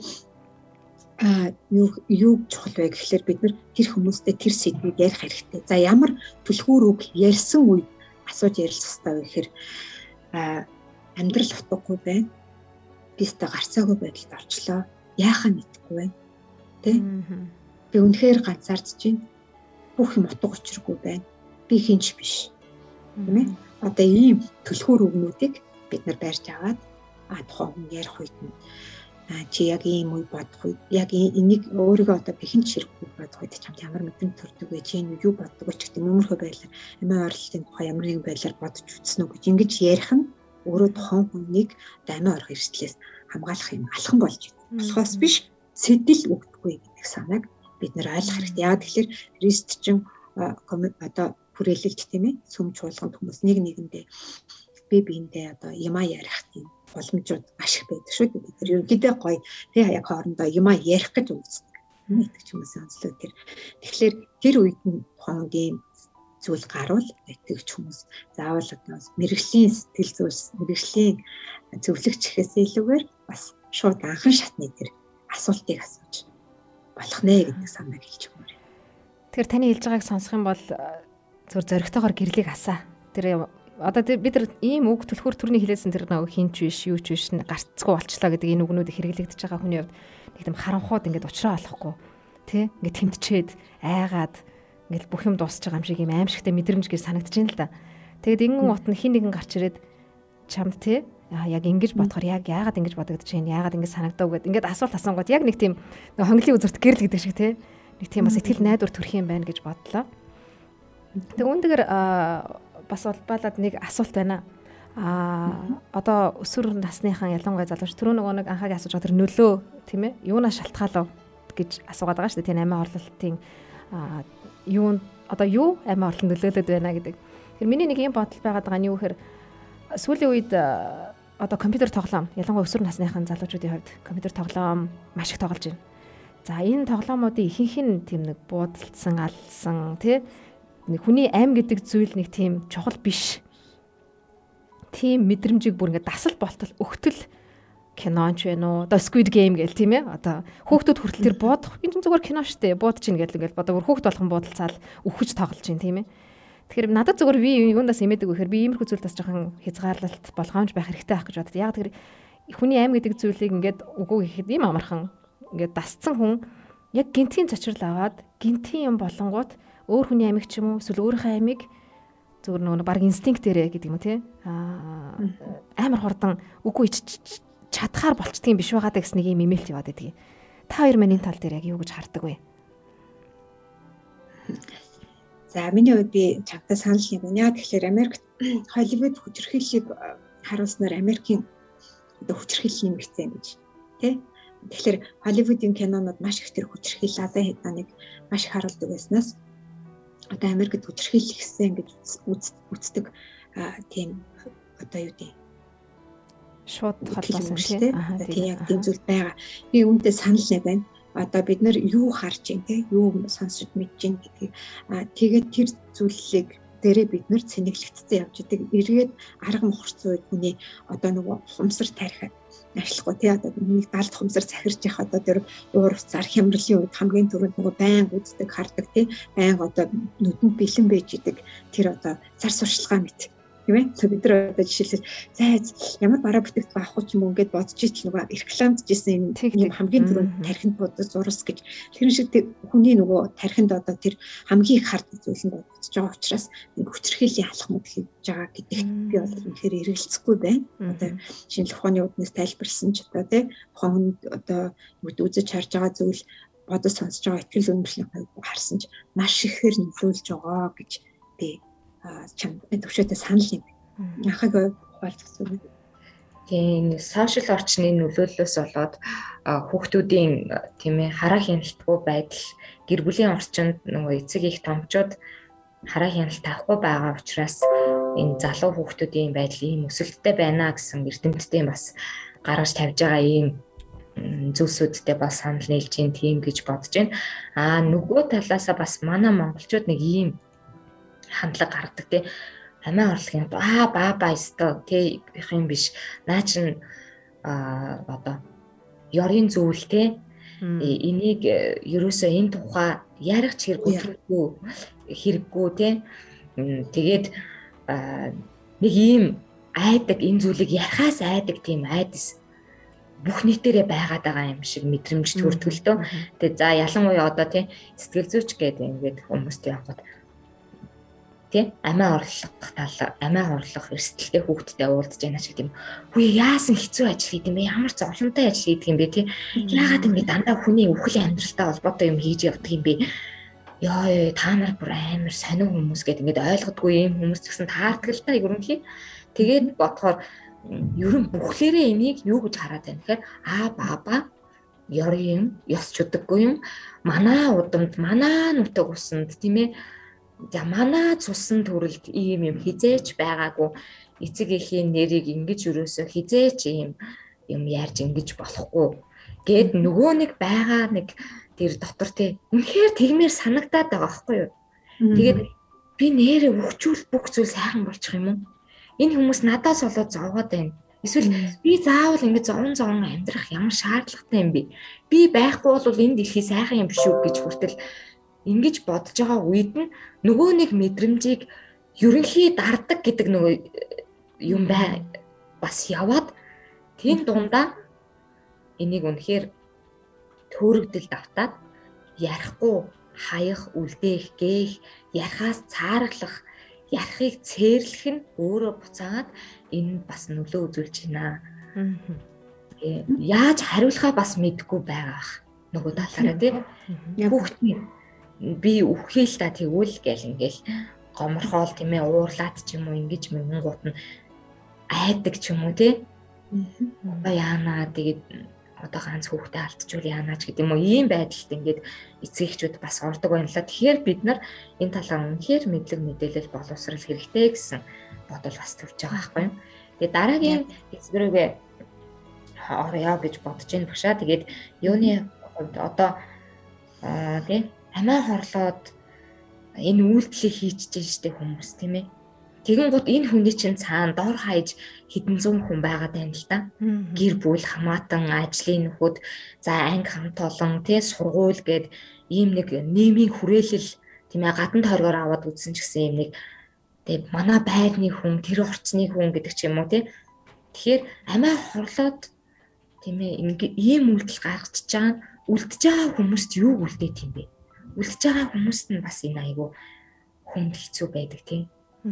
а юу юу чухал вэ гэхлээр бид нар тэр хүмүүстэй тэр сэдвийг ярих хэрэгтэй. За ямар түлхүүр үг ярьсан үед асууж ярилцах хэрэгтэй вэ гэхээр а амьдрал утгагүй байна. Бистэ гарцаагүй байдалд орчлоо. Яахаа мэдэхгүй байна. Тэ? Би үнэхээр ганцаардж байна. Бүх юм утга учиргүй байна. Би хинч биш. Тийм ээ? Одоо ийм түлхүүр үгнүүдийг бид нар барьж аваад а тухайн хүн ярих үед нь чи яг ийм үе бодох үед яг энийг өөрийгөө одоо би хинч хэрэггүй бодох үед чамд ямар мэдрэмж төрдөг вэ? Чи энэ юу боддог вэ гэдэг нөмөрхөө байдлаар амиа хорлолтын тухай ямар нэгэн байдлаар бодож үзсэн үү гэж ингэж ярих нь өөрөө тухайн хүнийг одоо амиа орох эрсдлээс хамгаалах юм алхан болж байна. Болохоос биш сэтэл өгдөггүй гэдэг санааг бид нэр ойлгох хэрэгтэй. Яг тэгэхээр христчин одоо хүрээлэлт тийм ээ сүм чуулганд хүмүүс нэг нэгэндээ би биэндээ одоо юмаа ярих тийм боломжууд маш их байдаг шүү дээ. Тэр ерөнхийдөө гоё тий яг хоорондоо юмаа ярих гэж үздэг. Мэддэг ч юм уу онцлог тэр. Тэгэхээр тэр үед нь тухайн зүйл гарвал итгэгч хүмүүс заавал одоо мэрэгжлийн сэтгэл зүйс мэрэгжлийн зөвлөгч гэхээс илүүгээр бас шууд анхан шатны тэр асуултыг асууж болох нэ гэдэг санааг хэлж өгмөр. Тэгэхээр таны хэлж байгааг сонсох юм бол зөв зөрөгтэйгээр гэрлийг асаа. Тэр одоо бид нар ийм үг түлхүүр төрний хэлээсэн тэр нэг хинч биш юу ч биш гарцгүй болчлоо гэдэг энэ үгнүүдийг хэрэглэгдэж байгаа хүний хувьд нэг юм харанхууд ингээд уучраа олохгүй тий ингээд тэмтчээд айгаад ингээд бүх юм дуусч байгаа юм шиг юм аимшигтай мэдрэмж гэж санагдаж байна л да. Тэгэд ингэн утна хин нэгэн гарч ирээд чамд тий яг ингэж бодохоор яг яагаад ингэж бодогдож байна яагаад ингэж санагдав гэд ингээд асуулт асуунгууд яг нэг тийм хонглын үзэрт гэрэл гэдэг шиг тий нэг тийм бас сэтгэл найдвар төрөх юм байна гэж бодлоо. Тэг үүнээр бас улбалаад нэг асуулт байна. Аа одоо өсвөр насныхан ялангуяа залууч түрүү нөгөө нэг анхаагийн асууж байгаа тэр нөлөө тийм ээ юунаас шалтгаалав гэж асуугаад байгаа шүү дээ. Тийм амиа хорлолтын аа юу одоо юу амиа хорлолт нөлөөлөд байна гэдэг. Тэр миний нэг юм бодол байгаад байгаа нь юу гэхээр сүүлийн үед одоо компьютер тоглоом ялангуяа өсвөр насныхан залуучуудын хувьд компьютер тоглоом маш их тоглож байна. За энэ тоглоомуудын ихэнх нь тийм нэг буудалцсан алсан тий нэг хүний аим гэдэг зүйл нэг тийм чухал биш. Тийм мэдрэмжийг бүр ингээд дасал болтол өгтөл киноч вэ нөө одоо Squid Game гээл тийм ээ одоо хүүхдүүд хүртэл тэр буудах энэ чинь зүгээр кино штэ буудаж ийн гээл ингээд одоо бүр хүүхд болгон буудалцаал өгөж тоглож ийн тийм ээ. Тэгэхээр надад зүгээр би юундаас имэдэг вэ гэхээр би иймэрхүү зүйл бас жоохон хязгаарлалт болгоомж байх хэрэгтэй байх гэж бодод. Яг тэр хүний аим гэдэг зүйлийг ингээд үгүй гэхэд ийм амархан ингээд дасцсан хүн яг гинтийн цочрол аваад гинтийн юм болонгууд өөр хүний амиг ч юм уу эсвэл өөрийнхөө амиг зүгээр нөгөө баг инстинктээрээ гэдэг юм уу тий аа амар хурдан үгүй чадхаар болчдгийн биш байгаад гэсэн нэг юм имэйлт яваад байдаг. Та хоёр маань энэ тал дээр яг юу гэж хардаг вэ? За миний хувьд би чамтай санал нэг үнэ. Тэгэхээр Америкт Холливуд хүчирхийллийг харуулснаар Америкийн одоо хүчирхийлэл нэмэгдсэн гэж тий. Тэгэхээр Холливуудын кинонууд маш их тэр хүчирхийлэл алаа хэднаныг маш их харуулдаг байснаас одоо Америкт хүчирхийлэл гэсэн гэж үздэг тийм одоо юу гэдэг шууд холбоосон тий. Тийм яг тийм зүйл байгаа. Би үүнтэй санал нэг байна. Одоо бид нар юу харж байна те юу сонсож мэдж байна гэдгийг тэгээд тэр зүйлийг дээрээ бид нар цэнэглэгдсэн явж идэг. Эргээд арга мохорцсон үед хүний одоо нөгөө хумсар тарих ашиглахгүй тий одоо нэг далд хумсар захирж явах одоо тэр уур цар хямралын үед хамгийн түрүүнд нөгөө байнга үздэг хардаг тий байнга одоо нүдэнд бэлэн байж идэг тэр одоо цар сурчлагаа мэт тийм ээ. Бид нар одоо жишээлбэл зайз ямар бараа бүтээгдэхүүн авах ч юм уу ингээд бодож итэл нөгөө рекламдж ирсэн юм хамгийн түрүүнд тархинд бодож зурс гэж тэр шиг хүний нөгөө тархинд одоо тэр хамгийн их хардаг зүйл нь бодож байгаа учраас хүчирхийллийн алхмууд хийж байгаа гэдэгт би бол үнэхээр эргэлзэхгүй байна. Одоо шинжлэх ухааны үднээс тайлбарлсан ч одоо тий ухаанд одоо үзэж харж байгаа зүйл бодож сонсож байгаа ихтгэл өнөмслийн хувьд харсан ч маш ихээр нөлөөлж байгаа гэж би чам төвшөөтэй санал юм. Ахыг хуалцсан. Тийм сошиал орчны нөлөөллөөс болоод хүүхдүүдийн тийм ээ хараа хяналтгүй байдал гэр бүлийн орчинд нөгөө эцэг их томчууд хараа хяналт авахгүй байгаа учраас энэ залуу хүүхдүүдийн байдал ийм өсөлттэй байна гэсэн эрдэмтдийн бас гаргаж тавьж байгаа ийм зүйлсүүдтэй бас санал нийлж ин тийм гэж бодож байна. Аа нөгөө талаасаа бас манай монголчууд нэг ийм хандлага гаргадаг тий амиа орлогын аа баа баа өстө тий их юм биш наа чин а одоо ёрийн зүйл тий энийг ерөөсөө энэ тухай ярих ч хэрэггүй хэрэггүй тий тэгээд нэг ийм айдаг энэ зүйлийг ярихаас айдаг тийм айдас бүх нийтээрээ байгаад байгаа юм шиг мэдрэмж төртгөлтөө тэгээд за ялангуяа одоо тий сэтгэл зүйч гэдэг ингээд хүмүүст явахад тий амиа орлох тал амиа орлох эрсдэлтэй хүүхдтэй уулзж байна ч гэдэг юм. Хүү яасан хэцүү ажил хийх юм бэ? Ямар зовлонтой ажил хийх юм бэ тий? Яагаад ингэ дандаа хүний үхлийн амьдралтай холбоотой юм хийж явдаг юм бэ? Яа та нар бүр амар сонин хүмүүс гэдэг ингээд ойлгодгүй юм хүмүүс гэсэн таардаг л та ерөнхий. Тэгээд бодохоор ерөн бүхлээрээ энийг юу гэж хараад байна гэхээр аа баба ёр юм ёс чудаггүй юм манаа удамд манаа нутаг усанд тийм ээ за манай цусан төрөлд ийм юм хизээч байгаагүй эцэг эхийн нэрийг ингэж өрөөсө хизээч ийм юм ярьж ингэж болохгүй гэд нөгөө нэг байгаа нэг тэр дотор тий үнэхээр тэгмээр санагдаад байгаа байхгүй юу. Тэгээд би нэрээ өгчүүл бүх зүйл сайхан болчих юм уу? Энэ хүмүүс надаас болоод зовоод байна. Эсвэл би заавал ингэж зовон зовон амьдрах ямар шаардлагатай юм бэ? Би байхгүй бол энэ дэлхий сайхан юм биш үү гэж хүртэл ингэж бодож байгаа үед нь нөгөө нэг мэдрэмжийг ерөнхий дардаг гэдэг нөгөө юм бай бас яваад тэн дундаа энийг үнэхээр төөрөгдөлд автаад ярихгүй хаях үлдээх гээх ярихаас цаараглах ярихыг цээрлэх нь өөрөө буцаагаад энэ бас нөлөө үзүүлж байна. Яаж хариулахаа бас мэдэхгүй байгаа нөгөө талаараа тийм хүүхдний би үхээ л та тэгвэл гээл ингээл гоморхоол тийм ээ уурлаад ч юм уу ингэж мэнгууд нь айдаг ч юм уу тий. Одоо яанаа тэгээд одоо ганц хүүхдээ алдчихвал яанаа ч гэдэг юм уу ийм байдалд ингээд эцэгчүүд бас ордог байна л. Тэгэхээр бид нар энэ талаар үнэхээр мэдлэг мэдээлэл боловсрал хэрэгтэй гэсэн бодол бас төрж байгаа байхгүй юу. Тэгээд дараагийн хэсгэрүүгээ орё гэж бодож байна багшаа. Тэгээд юуны одоо аа тий амиа хорлоод энэ үйлдэлийг хийчихэж штэ хүмүүс тийм ээ. Тэгэн гут энэ хүний чинь цаана дор хаяж хэдэн зуун хүн байгаад байна л да. Гэр бүл хамаатан ажлын нөхөд за анги хамт олон тий сургууль гээд ийм нэг нийгмийн хүрээлэл тийм ээ гадна тойргоор аваад үзсэн ч гэсэн ийм нэг тий манай байрны хүн тэр орчны хүн гэдэг ч юм уу тий. Тэгэхээр амиа хорлоод тийм ээ ийм үйлдэл гаргачихж байгаа үлдэж байгаа хүмүүст юу үлдээд юм бэ? Үлдэж байгаа хүмүүст нь бас энэ айгу хүнд хэцүү байдаг тийм.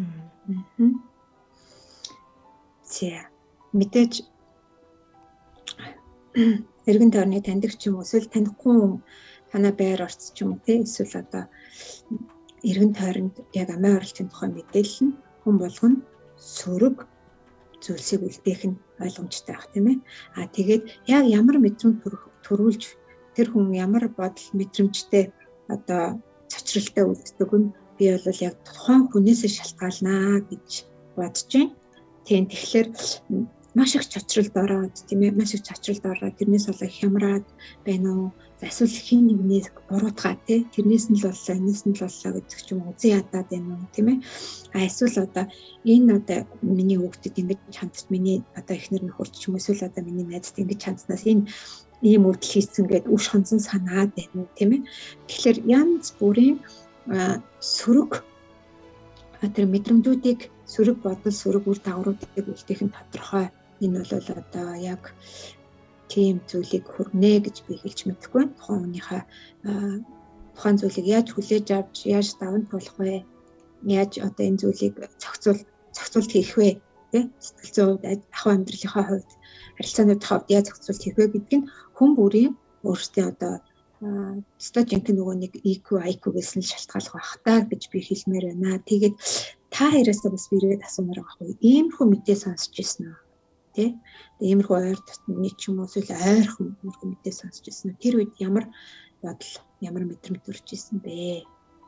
За мэдээж эргэн тойрны таньдаг ч юм уу эсвэл танихгүй танаа байр орц ч юм уу тий эсвэл одоо эргэн тойронд яг амиа оролцсон тухай мэдээлэл нь хүн болгоно сөрөг зүйлсийг үлдээх нь ойлгомжтой байх тийм ээ. А тэгээд яг ямар мэдрэмж төрүүлж тэр хүн ямар бодол мэдрэмжтэй одоо цочролтой үлддэг нь би бол яг тухайн хүнээсээ шалтгаалнаа гэж бодож байна. Тийм тэгэхээр маш их цочролд ороод тийм ээ маш их цочролд ороод тэрнээс болоо хямраад байна уу? Эсвэл хин нэгнээс буруутгаа тий тэрнээс нь л боллоо энэс нь л боллоо гэдэг ч юм уу зэн ядаад байна уу тийм ээ. А эсвэл одоо энэ одоо миний хүүхдэд ингэж чандч миний одоо эхнэр нь хурц ч юм эсвэл одоо миний найзд ингэж чандснаас энэ ийм үйлдэл хийсэн гэд үш хонцон санаад байна уу тийм ээ. Тэгэхээр янз бүрийн сөрөг тэр мэдрэмжүүдийг сөрөг бодол сөрөг үр дагавруудыг үлдээх нь тодорхой. Энэ бол одоо яг тийм зүйлийг хүрнэ гэж би хэлж мэдэхгүй. Тухайн хүнийхээ тухайн зүйлийг яаж хүлээж авч яаж даван туулах вэ? Яаж одоо энэ зүйлийг зохицуул зохицуулт хийх вэ? Тэ? Сэтгэл зүйн хувьд, ахуй амьдралынхаа хувьд, харилцааны хувьд яаж зохицуулт хийх вэ гэдэг нь хүн бүрийн өөрсдийн одоо өстой жинхэнэ нөгөө нэг и кью, ай кью-гээс нь шалтгаалх байх таа гэж би хэлмээр байна. Тэгээд та хоёроос бас би ирээд асуумаар байгаа байхгүй. Иймэрхүү мэдээ сонсч ирсэн үү? Тэ? Иймэрхүү ойр дотны ч юм уу эсвэл ойрхон иймэрхүү мэдээ сонсч ирсэн үү? Тэр үед ямар бодол, ямар мэдрэмж төрж ирсэн бэ?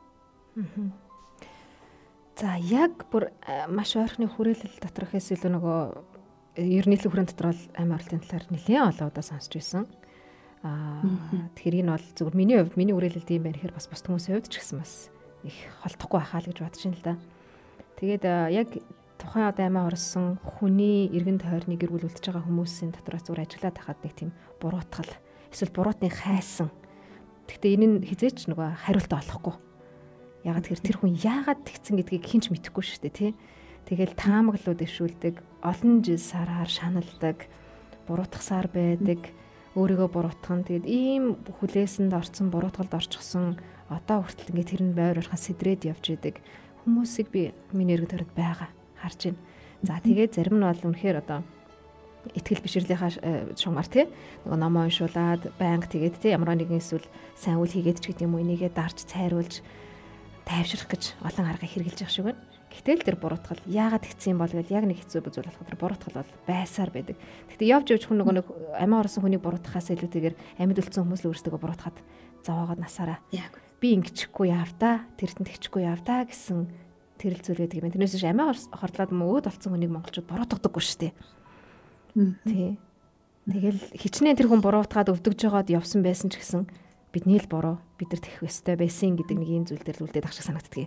За яг бүр маш ойрхны хүрээлэл доторх эсвэл нөгөө ер нийтлэг хүрээнд дотор бол амь оролтын талаар нэлээд олон удаа сонсч ирсэн. Аа тэгэхээр энэ бол зөвхөн миний хувьд миний үрээлэлд юм байна гэхээр бас бусд хүмүүсийн хувьд ч гэсэн бас их холдохгүй байхаа л гэж бодож байна л да. Тэгээд яг тухайн одоо амиа орсон хүний эргэн тойрны гэр бүл үлдэж байгаа хүмүүсийн дотроос зүгээр ажиллаад хахад нэг тийм буруутгал эсвэл буруутны хайсан. Гэхдээ энэ нь хизээч нөгөө хариулт олохгүй. Ягаад тэр тэр хүн яагаад тэгсэн гэдгийг хинч мэдэхгүй шүү дээ тий. Тэгэл таамаглууд дэвшүүлдэг, олон жил сараар шаналдаг, буруутгасаар байдаг. Өөрийгөө буруутгах нь тэгээд ийм хүлээсэнд орсон буруутгалд орчихсон одоо хүртэл ингээд тэр нь байр орхон сэдрээд явж идэг хүмүүсийг би миний эргэн тойронд байгаа харж байна. За тэгээд зарим нь бол үнэхээр одоо итгэл бишрлийнхаа шугамар тий нөгөө номоо уншуулад байнга тэгээд тий ямар нэгэн эсвэл сайн үйл хийгээд ч гэдэг юм уу энийгээ дарж цайруулж тайвшрах гэж олон арга хэрэгжилж явах шиг байна. Гэтэл тэр буруутгал яагаад тэгсэн юм бол гэж яг нэг хэцүү зүйл болохоор тэр буруутгал бол байсаар байдаг. Гэхдээ явж явж хүн нөгөө нэг амиа орсон хүнийг буруутгахаас илүүтэйгээр амьд үлдсэн хүмүүс л өөрсдөө буруутгаад заваагаад насаараа. Би ингэчихгүй яав та, тэртэн тэгчихгүй яав та гэсэн тэрэл зүйл байдаг юм. Тэрнээс амиа хордлоод мөөд олцсон хүнийг монголчууд буруутгадаггүй шүү дээ. Тий. Тэгэл хичнээн тэр хүн буруутгаад өвдөгж жагаад явсан байсан ч гэсэн бидний л буруу, бид нар тэгэх ёстой байсан гэдэг нэг юм зүйл дээр үлдээд ах шиг санагддаг.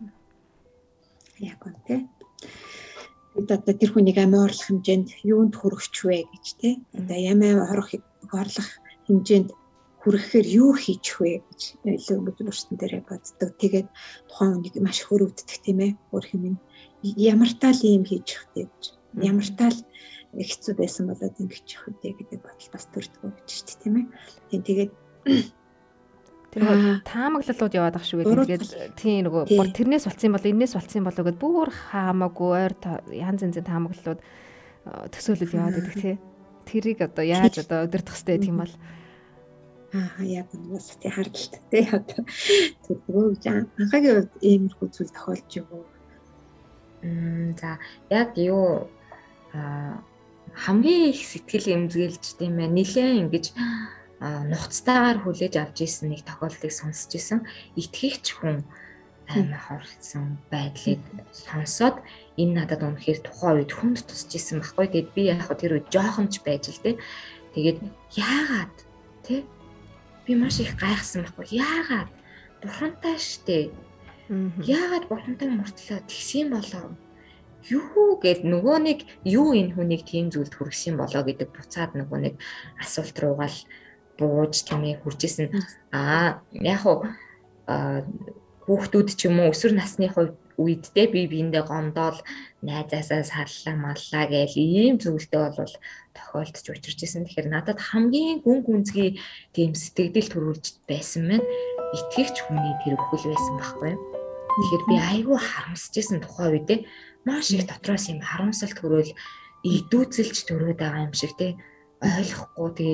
Яг гоо тий. Одоо тэр хүнийг амиа орлох хэмжээнд юунд хүрэх вэ гэж тий. Одоо амиа орох орлох хэмжээнд хүрэхээр юу хийчих вэ гэж илүү ингэж өөрсдөн дээрээ боддог. Тэгээд тухайн хүнийг маш хөрөвддөг тийм ээ. Өөр хэмээн ямар таал юм хийчих вэ гэж. Ямар таал хэцүү байсан болоод ингэчих үү гэдэг бодол бас төрдөг гэж шүү дээ тийм ээ. Тэгээд тэр таамаглалууд яваад ах шүү гэдэг. Тэгээд тийм нөгөө бүр тэрнээс болцсон бол энэс болцсон болоо гэд бүр хаамаагүй ойр янз янзын таамаглалууд төсөөлөл яваад байдаг тий. Тэрийг одоо яаж одоо удирдах хэрэгтэй гэх юм бол аа яг бас тий хардлагатай тий одоо тэгвэл анхаагийн үед иймэрхүү зүйл тохиолж юу. Мм за яг юу хамгийн их сэтгэл эмзэглэж тийм ээ нилээн ингэж нухацтайгаар хүлээж авч ирсэн нэг тохиолдлыг сонсч ирсэн. Итгэгч хүн амиа хорлцсон байдлыг сонсоод энэ надад үнэхээр тухайн үед хүнд тусч ирсэн байхгүй. Тэгэд би яг тэр үед жоохомч байж л тий. Тэгээд яагаад тий би маш их гайхсан байхгүй. Яагаад бурхантай штэ. Яагаад бурхантай мөртлөө тэгсэн болоо. Юу гэд нөгөө нэг юу энэ хүнийг тийм зүйлд хүргэсэн болоо гэдэг буцаад нөгөө нэг асуулт руугаал бууж тэмээ хуржсэн. Аа яг уу хүүхдүүд ч юм уу өсвөр насны үедээ би биендээ гомдоол найзаасаа сарлаа маллаа гээл ийм зүйлтэй бол тохиолдож учирч ирсэн. Тэгэхээр надад хамгийн гүн гүнзгий тийм сэтгэл төрүүлж байсан мэн итгэгч хүний тэр бүхэл байсан байхгүй. Тэгэхээр би айгүй харамсаж ирсэн тухай үедээ маш их дотроос юм харамсалт төрөөл идүүцэлж төрөөд байгаа юм шиг те ойлгохгүй тэгэл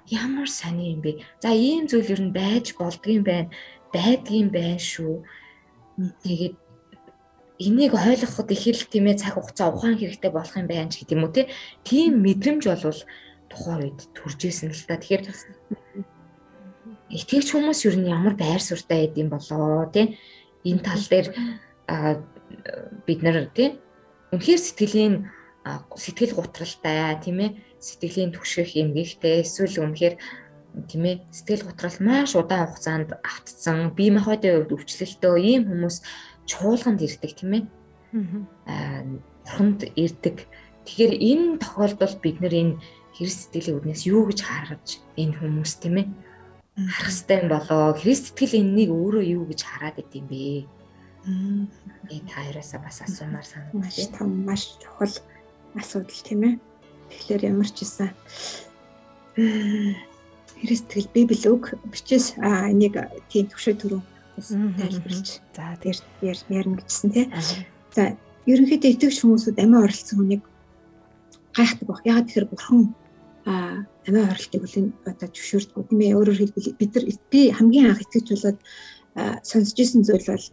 Ямар сони юм бэ? За ийм зүйл ер нь байж болдгийм байна. Байдгийм байна шүү. Тэгээд энийг ойлгоход их л тийм ээ цаг хугацаа ухаан хэрэгтэй болох юм байна ч гэдэг юм уу те. Тийм мэдрэмж болвол тухайн үед төржсэн л та. Тэгэхээр итгэгч хүмүүс ер нь ямар байр суурьтай байд юм болоо те. Энэ тал дээр бид нар те үнэхээр сэтгэлийн сэтгэл гутралтай тийм ээ сэтгэлийн түгших эмгэгтэй эсвэл үнэхээр тийм ээ сэтгэл готрол маш удаан хугацаанд автцсан бие махбодын хувьд өвчлөлтөө ийм хүмүүс чуулганд ирдэг тийм ээ аа бурханд ирдэг. Тэгэхээр энэ тохиолдолд бид нар энэ Христ сэтгэлийн үднээс юу гэж харж энэ хүмүүс тийм ээ харах хэрэгтэй юм болоо. Христ сэтгэл энэнийг өөрөө юу гэж хараад идэм бэ? Э таараасаа бас асуумаар санагдав. Маш том маш чухал асуудал тийм ээ. Тэгэхээр ямар ч гэсэн Христ сэтгэл Библи үг бичээс энийг тийм төвшөө төрөө тайлбарлаж за тэр ярина гэжсэн тийм. За ерөнхийдөө итгэвч хүмүүсүүд амиа оролцсон хүнийг гайхдаг баг. Ягаад тэгэхээр бурхан амиа оролтыг үл одоо зөвшөөрдөг. Тийм ээ өөрөөр хэлбэл бид нар би хамгийн анх итгэж болоод сонсч ирсэн зүйл бол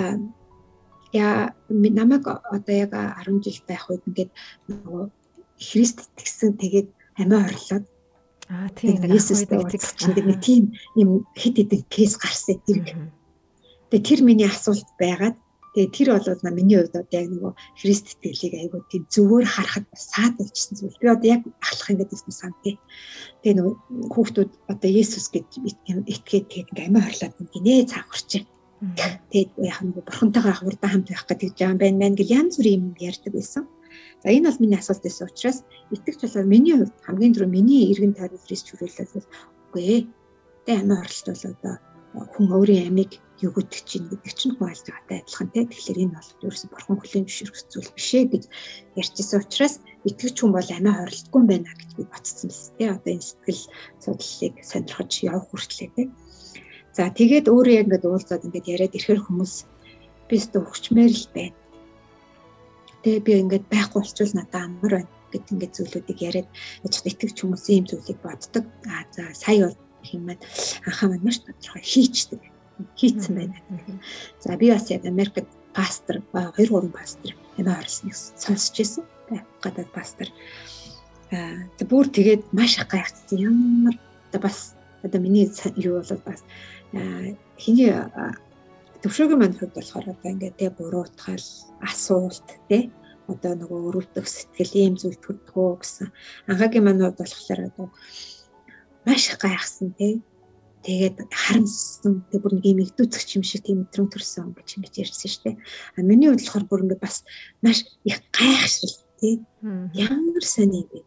яа намайг одоо яг арван жил байх үед ингээд нөгөө Христ итгэсэн тэгээд амиа орлоод аа тийм Иесустэй уулзсан нэг тийм юм хэд хэдэн кейс гарсан хэрэг. Тэгээд тэр миний асуулт байгаад тэгээд тэр бол миний хувьд одоо яг нөгөө Христ итгэлийг айгүй тийм зөвөр харахад саад болчихсон зүйл. Би одоо яг ахлах ингээд ирсэн сантий. Тэгээд нөгөө хүүхдүүд одоо Иесус гэж итгээд тэгээд ингээд амиа орлоод гинэ цааварч. Тэгээд яг нөгөө бурхантайгаа хурдан хамт байх гэдэг жаан байна мэн гэл янз бүрийн юм ярьдаг байсан. За энэ бол миний асуулт байсан учраас итгэж болоо миний хувьд хамгийн түрүү миний эргэн тойрон Христ чөлөөлөл үгүй ээ. Тэгээд амиа орлолт бол одоо хүн өөрийн амийг юу гэдэг чинь гэдэг чинь хүн аль байгаатай адилхан те. Тэгэхээр энэ бол ерөөсөн бурхан хүлээн зөвшөөрөх зүйл биш ээ гэж ярьчихсан учраас итгэж хүн бол амиа орлолтгүй юм байна гэж би бодсон байсан те. Одоо энэ сэтгэл судлалыг сонирхож явах хүртлээ те. За тэгээд өөрөө яг ингээд уулзаад ингээд яриад ирэхээр хүмүүс би өөртөө өгчмээр л байна. Тэгээ би ингээд байхгүй болчихвол надад амар байна гэт ингээд зүйлүүдийг яриад яж итгэвч хүмүүсийн юм зүйлийг боддог. Аа за сая бол юм байна. Анхаа маань маш тодорхой хийчдэг. Хийцэн байна. За би бас яг Америкт пастор хоёр гурван пастор амиа орлсныг сонсч байсан. Гадаад пастор. Аа за бүр тэгээд маш их гайхсан. Ямар одоо бас одоо миний юу бол бас хиний төвшөөгийн маань хувьд болохоор одоо ингээд тэ буруутгал асуулт тэ одоо нөгөө өрөвдөх сэтгэл ийм зүйл төрдгөө гэсэн анхаагийн маань хувьд болохоор одоо маш гайхсан тэ тэгээд харамссан тэг бүр нэг юм игдүүцэх юм шиг тийм мэдрэмж төрсөн гэж ингэж ярьсан шүү дээ. А миний хувьд болохоор бүр ингээд бас маш их гайхшил тэ ямар сони бэ.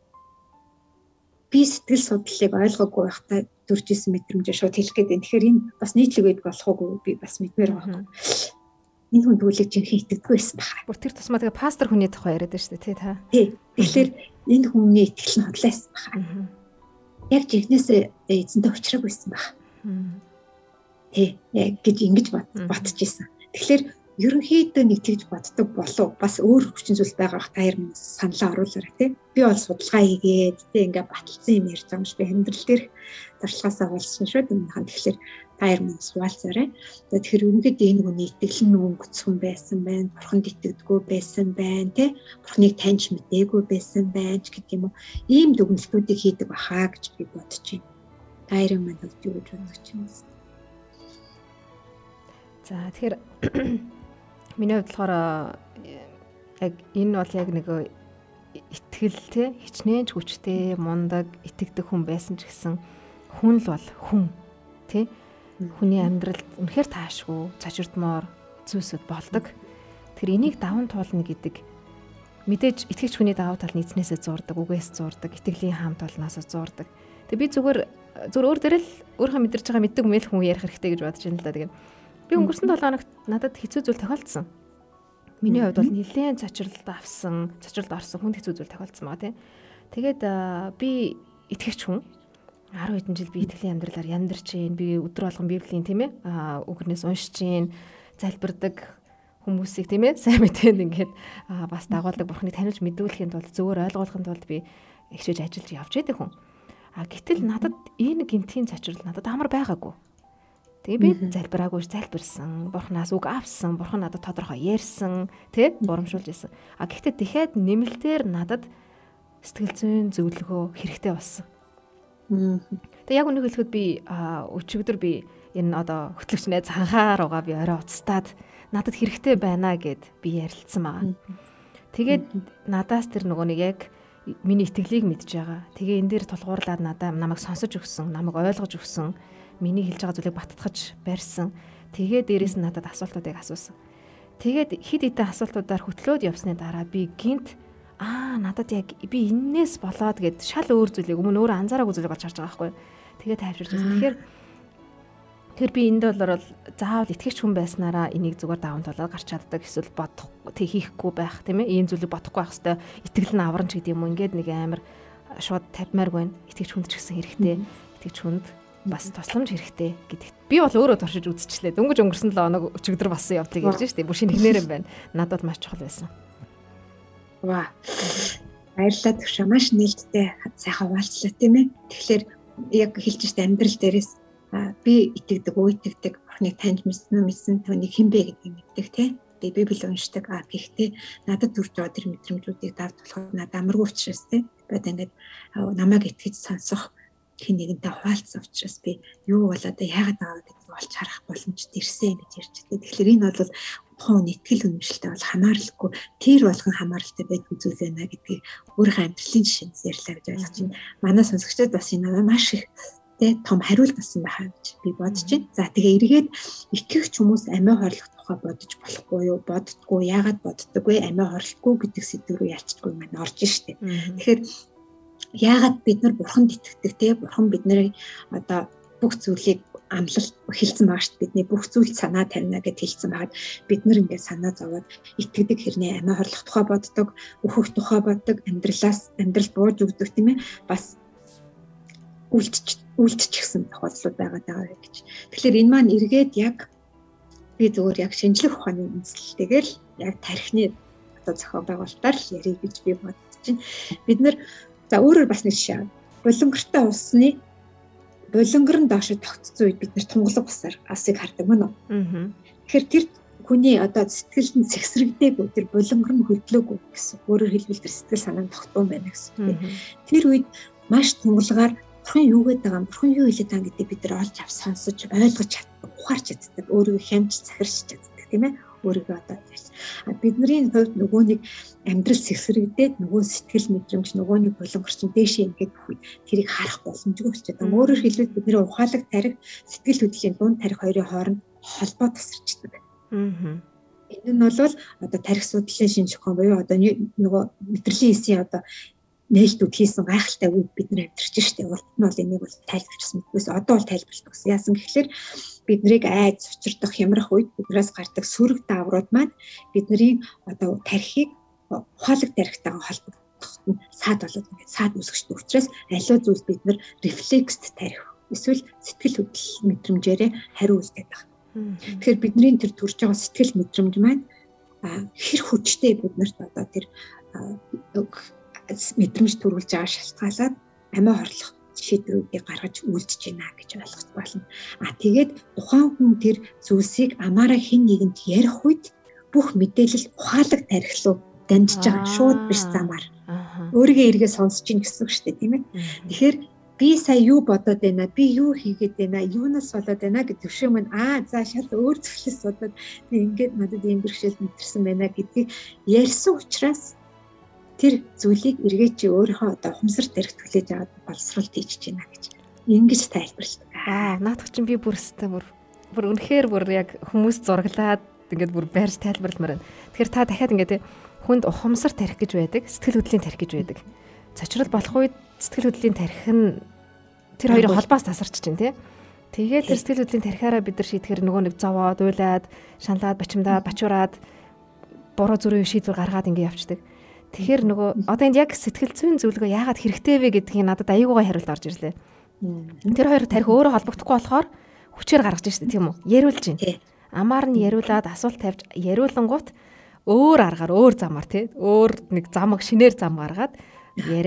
Би сэтгэл судлалыг ойлгоогүй байхдаа төржсэн мэдрэмж шууд хэлэх гээд байна. Тэгэхээр энэ бас нийтлэг үед болох уугүй би бас мэдмээр байгаа. Энэ хүн түүлэг жинхэнэ итгэдэггүй байсан байна. Бүр тэр тусмаа тэгээ пастор хүний тухай яриад байна шүү дээ тий та. Тий. Тэгэхээр энэ хүмүүний итгэл нь хотлайсан байна. Яг жинхнээсээ эзэнтэй уулзраг байсан байна. Тий. Яг гэж ингэж бодчихсон. Тэгэхээр ерөнхийдөө нэг тэгж боддог болов бас өөр хүчин зүйл байгаа бах таяр минь саналаа оруулаарай тий. Би бол судалгаа хийгээд тий ингээ баталсан юм ярьж байгаа юм шиг амьдрал дээр зарчлагаасаа болсон шүү дээ. Тэгэхээр таяр минь суулцаарай. Тэгэхээр ерөнхийдөө энэ хүний итгэл нь өнгөцсөн байсан байна. Бурханд итгэдэггүй байсан байна тий. Бурхныг таньж мэдээгүй байсан байна ч гэдэг юм уу. Ийм дүгнэлтүүдийг хийдэг бахаа гэж би бодож байна. Таяр минь бол юу гэж бодож байна. За тэгэхээр миний хувьд болохоор яг энэ бол яг нэг итгэл те хичнээн ч хүчтэй мундаг итгэдэг хүн байсан ч гэсэн хүн л бол хүн те хүний амьдралд үнэхээр таашгүй цочирдмоор зүйлсүүд болдог. Тэр энийг даван туулна гэдэг мэдээж итгэгч хүний давуу тал нь эзнээсээ зурдаг, үгээс зурдаг, итгэлийн хаамт олноос зурдаг. Тэг би зүгээр зүгээр өөр дээр л өөрийнхөө мэдэрч байгаа мэддэг мэйл хүн ярих хэрэгтэй гэж бодож байна л да. Тэгээд би өнгөрсөн долоо хоногт надад хэцүү зүйл тохиолдсон. Миний хувьд бол нэлээд цочролд авсан, цочролд орсон хүнд хэцүү зүйл тохиолдсон байгаа тийм. Тэгээд би итгэгч хүн арван хэдэн жил би итгэлийн амьдралаар амьдарч байна. Би өдөр болгон Библийн тийм ээ үгнээс уншиж байна. Залбирдаг хүмүүсийг тийм ээ сайн мэдээд ингээд бас дагуулдаг бурхныг таниулж мэдүүлэхийн тулд зөвөр ойлгуулахын тулд би ихшээж ажиллаж явж байдаг хүн. А гэтэл надад энэ гинтийн цочрол надад амар байгаагүй. Тэгээ би залбираагүй залбирсан. Бурханаас үг авсан. Бурхан надад тодорхой ярьсан, тэ бурамшуулж ирсэн. А гэхдээ дахиад нэмэлтээр надад сэтгэл зүйн зөвлөгөө хэрэгтэй болсон. Тэгээ яг үнийг хэлэхэд би өчигдөр би энэ одоо хөтлөгч найз ханхаар байгаа би орой уцтаад надад хэрэгтэй байна гэд би ярилцсан байгаа. Тэгээд надаас тэр нөгөө нэг яг миний итгэлийг мэдж байгаа. Тэгээ энэ дээр тулгуурлаад надаа намайг сонсож өгсөн, намайг ойлгож өгсөн, миний хэлж байгаа зүйлийг баттгаж барьсан. Тэгээ дээрээс нь надад асуултуудыг асуусан. Тэгээд хид хідэн асуултуудаар хөтлөөд явсны дараа би гинт аа надад яг би эннээс болоод гэд шал өөр зүйлийг өмнө өөр анзаараагүй зүйлийг олж харж байгаа байхгүй. Тэгээ тайвширч байсан. Тэгэхээр тэр би энд бол заавал итгэгч хүн байснараа энийг зүгээр даван толоод гарч чаддаг эсвэл бодох тэг хийхгүй байх тийм ээ. Ийм зүйлийг бодохгүй байх хэвээр итгэл нь аварч гэдэг юм уу. Ингээд нэг амар шууд тавьмааргүй. Итгэгч хүнд ч гэсэн хэрэгтэй. Итгэгч хүнд бас тусламж хэрэгтэй гэдэгт би бол өөрөө туршиж үзчихлээ. Дөнгөж өнгөрсөн семь хоног өчигдөр болсон явдлыг ярьж штеп. Бүр шинэ хнээр юм байна. Надад маш чухал байсан. Ваа. Баярлалаа төгшөө маш нээлттэй сайхан хуваалцлаа тийм ээ. Тэгэхээр яг хэлж штэ амьдрал дээрээс би итгэдэг, үйтгдэг, Бурхныг таньж мэдсэн, мэдсэн түүний хинбэ гэдгийг мэддэг тийм. Би Библийг уншдаг. А гэхдээ надад төрж байгаа тэр мэдрэмжүүдийг давд болоход надад амаргүй учраас тийм. Бод ингээд намайг итгэж сонсох хин нэгэнтэй хуваалцсан учраас би юу болоод яагаад байгаа гэдгийг олж харах боломжтой ирсэн гэж ярьж байна. Тэгэхээр энэ бол тухайн итгэл үнэмшилтэй бол хамааралгүй тэр болгон хамааралтай байдаг зүйл байна гэдгийг өөрийнхөө амьдралын жишээс ярьлаа гэж ойлгож байна. Манай сонсогчдод бас энэ маш их том хариулт болсон байхаа гэж би бодож байна. За тэгээ эргээд итгэгч хүмүүс амиа хорлох тухай бодож болохгүй юу? Боддгоо яагаад боддоггүй амиа хорлохгүй гэдэг сэдв рүү ялцдаггүй маань орж штеп. Тэгэхээр яагаад бид нар Бурханд итгэдэг те Бурхан бидний одоо бүх зүйлийг амлалт хэлсэн байгаа шүү дээ. Бидний бүх зүйлд санаа тавина гэд хэлсэн байгаад бид нар ингээд санаа зовоод итгэдэг хэрнээ амиа хорлох тухай боддог, өөхөх тухай боддог, амьдралаас амьдрал бууж өгдөг тийм ээ. Бас үлдчих үлдчихсэн тохиолдлууд байгаа даа гэж. Тэгэхээр энэ маань эргээд яг би зөвөр яг шинжлэх ухааны үндэслэлтэйгээр яг тархины одоо зохион байгуулалтаар л ярих гэж би бодож байна. Бид нар за өөрөөр бас нэг жишээ. Булангартай усны булангар нь доошо тогтцсон үед бид нар тунгалаг усаар асыг хардаг мөн үү? Тэгэхээр тэр хүний одоо сэтгэл нь сэгсрэгдээгүй тэр булангар нь хөдлөөгүй гэсэн. Өөрөөр хэлбэл тэр сэтгэл санаа нь тогтсон байна гэсэн. Тэр үед маш тунгалагаар Бурхан юу гэдэг юм, Бурхан юу хэлээд байгаа гэдгийг бид нар олж авч сонсож ойлгож чаддаг, ухаарч чаддаг, өөрийгөө хямж захирч чаддаг тийм ээ. Өөрийгөө одоо а бидний хувьд нөгөө нэг амьдрал сэгсрэгдээд нөгөө сэтгэл мэдрэмж нөгөө нэг булангарчин дээшээ ингээд бүхий тэрийг харах боломжгүй болчиход байгаа. Өөрөөр хэлбэл бидний ухаалаг тарих, сэтгэл хөдлөлийн дунд тарих хоёрын хооронд холбоо тасарчдаг. Аа. Энэ нь бол одоо тарих судлалын шинж ухаан буюу одоо нөгөө мэдрэлийн эсийн одоо нээлтүүд хийсэн гайхалтай үед бид нар амьдарч штеп. Урд нь бол энийг бол тайлбарчсан мэдээс одоо бол тайлбарлалт өгсөн. Яасан гэхэлэр биднийг айд цочрдох хямрах үед биднээс гардаг сөрөг дааврууд маань бидний одоо тархийг ухаалаг тархитайгаа холбогдоход нь саад болоод ингээд саад үүсгэж учраас аливаа зүйл бид нар рефлекст тарих эсвэл сэтгэл хөдлөл мэдрэмжээрээ хариу үйлдэх байна. Тэгэхээр бидний тэр төрж байгаа сэтгэл мэдрэмж маань хэр хүчтэй биднэрт одоо тэр мэдрэмж төрүүлж байгаа шалтгаалаад амиа хорлох шийдвэрүүдийг гаргаж үйлдэж байна гэж ойлгох болно. А тэгээд тухайн хүн тэр зүйлсийг амаараа хэн нэгэнд ярих үед бүх мэдээлэл ухаалаг тарих руу дамжиж байгаа шууд биш замаар. Өөрийгөө эргээ сонсож ийн гэсэн үг шүү дээ, тийм ээ. Тэгэхээр би сая юу бодоод байна, би юу хийгээд байна, юунаас болоод байна гэдэг төвшөө маань аа за шал өөр зүйлээс бодоод ингээд надад ийм бэрхшээл мэдэрсэн байна гэдгийг ярьсан учраас тэр зүйлийг эргээ чи өөрийнхөө одоо хумсар тарих түлээж аваад боловсруулалт хийж байна гэж ингэж тайлбарладаг. Аа, наадах чинь би бүр өстэй бүр бүр үнэхээр бүр яг хүмүүс зураглаад ингээд бүр байрж тайлбарламаар байна. Тэгэхээр та дахиад ингээд хүнд ухамсар тарих гэж байдаг, сэтгэл хөдлөлийн тарих гэж байдаг. Цочрол болох үед сэтгэл хөдлөлийн тарих нь тэр хоёрын холбоос тасарч чинь тий. Тэгээд тэр сэтгэл хөдлөлийн тарихаараа бид нар шийдэхээр нөгөө нэг зовоод, уйлаад, шаналаад, бачимдаад, бачуураад буруу зүрийн шийдвэр гаргаад ингээд явцдаг. Тэгэхээр нөгөө одоо энд яг сэтгэл зүйн зөвлөгөө яагаад хэрэгтэй вэ гэдгийг надад аюугаа хариулт орж ирлээ. Тэр хоёр тарих өөрөө холбогдохгүй болохоор хүчээр гаргаж штэ тийм үү? Яриулж байна. Амаар нь яриулаад асуулт тавьж яриулангуут өөр аргаар өөр замаар тий өөр нэг замаг шинээр зам гаргаад яриад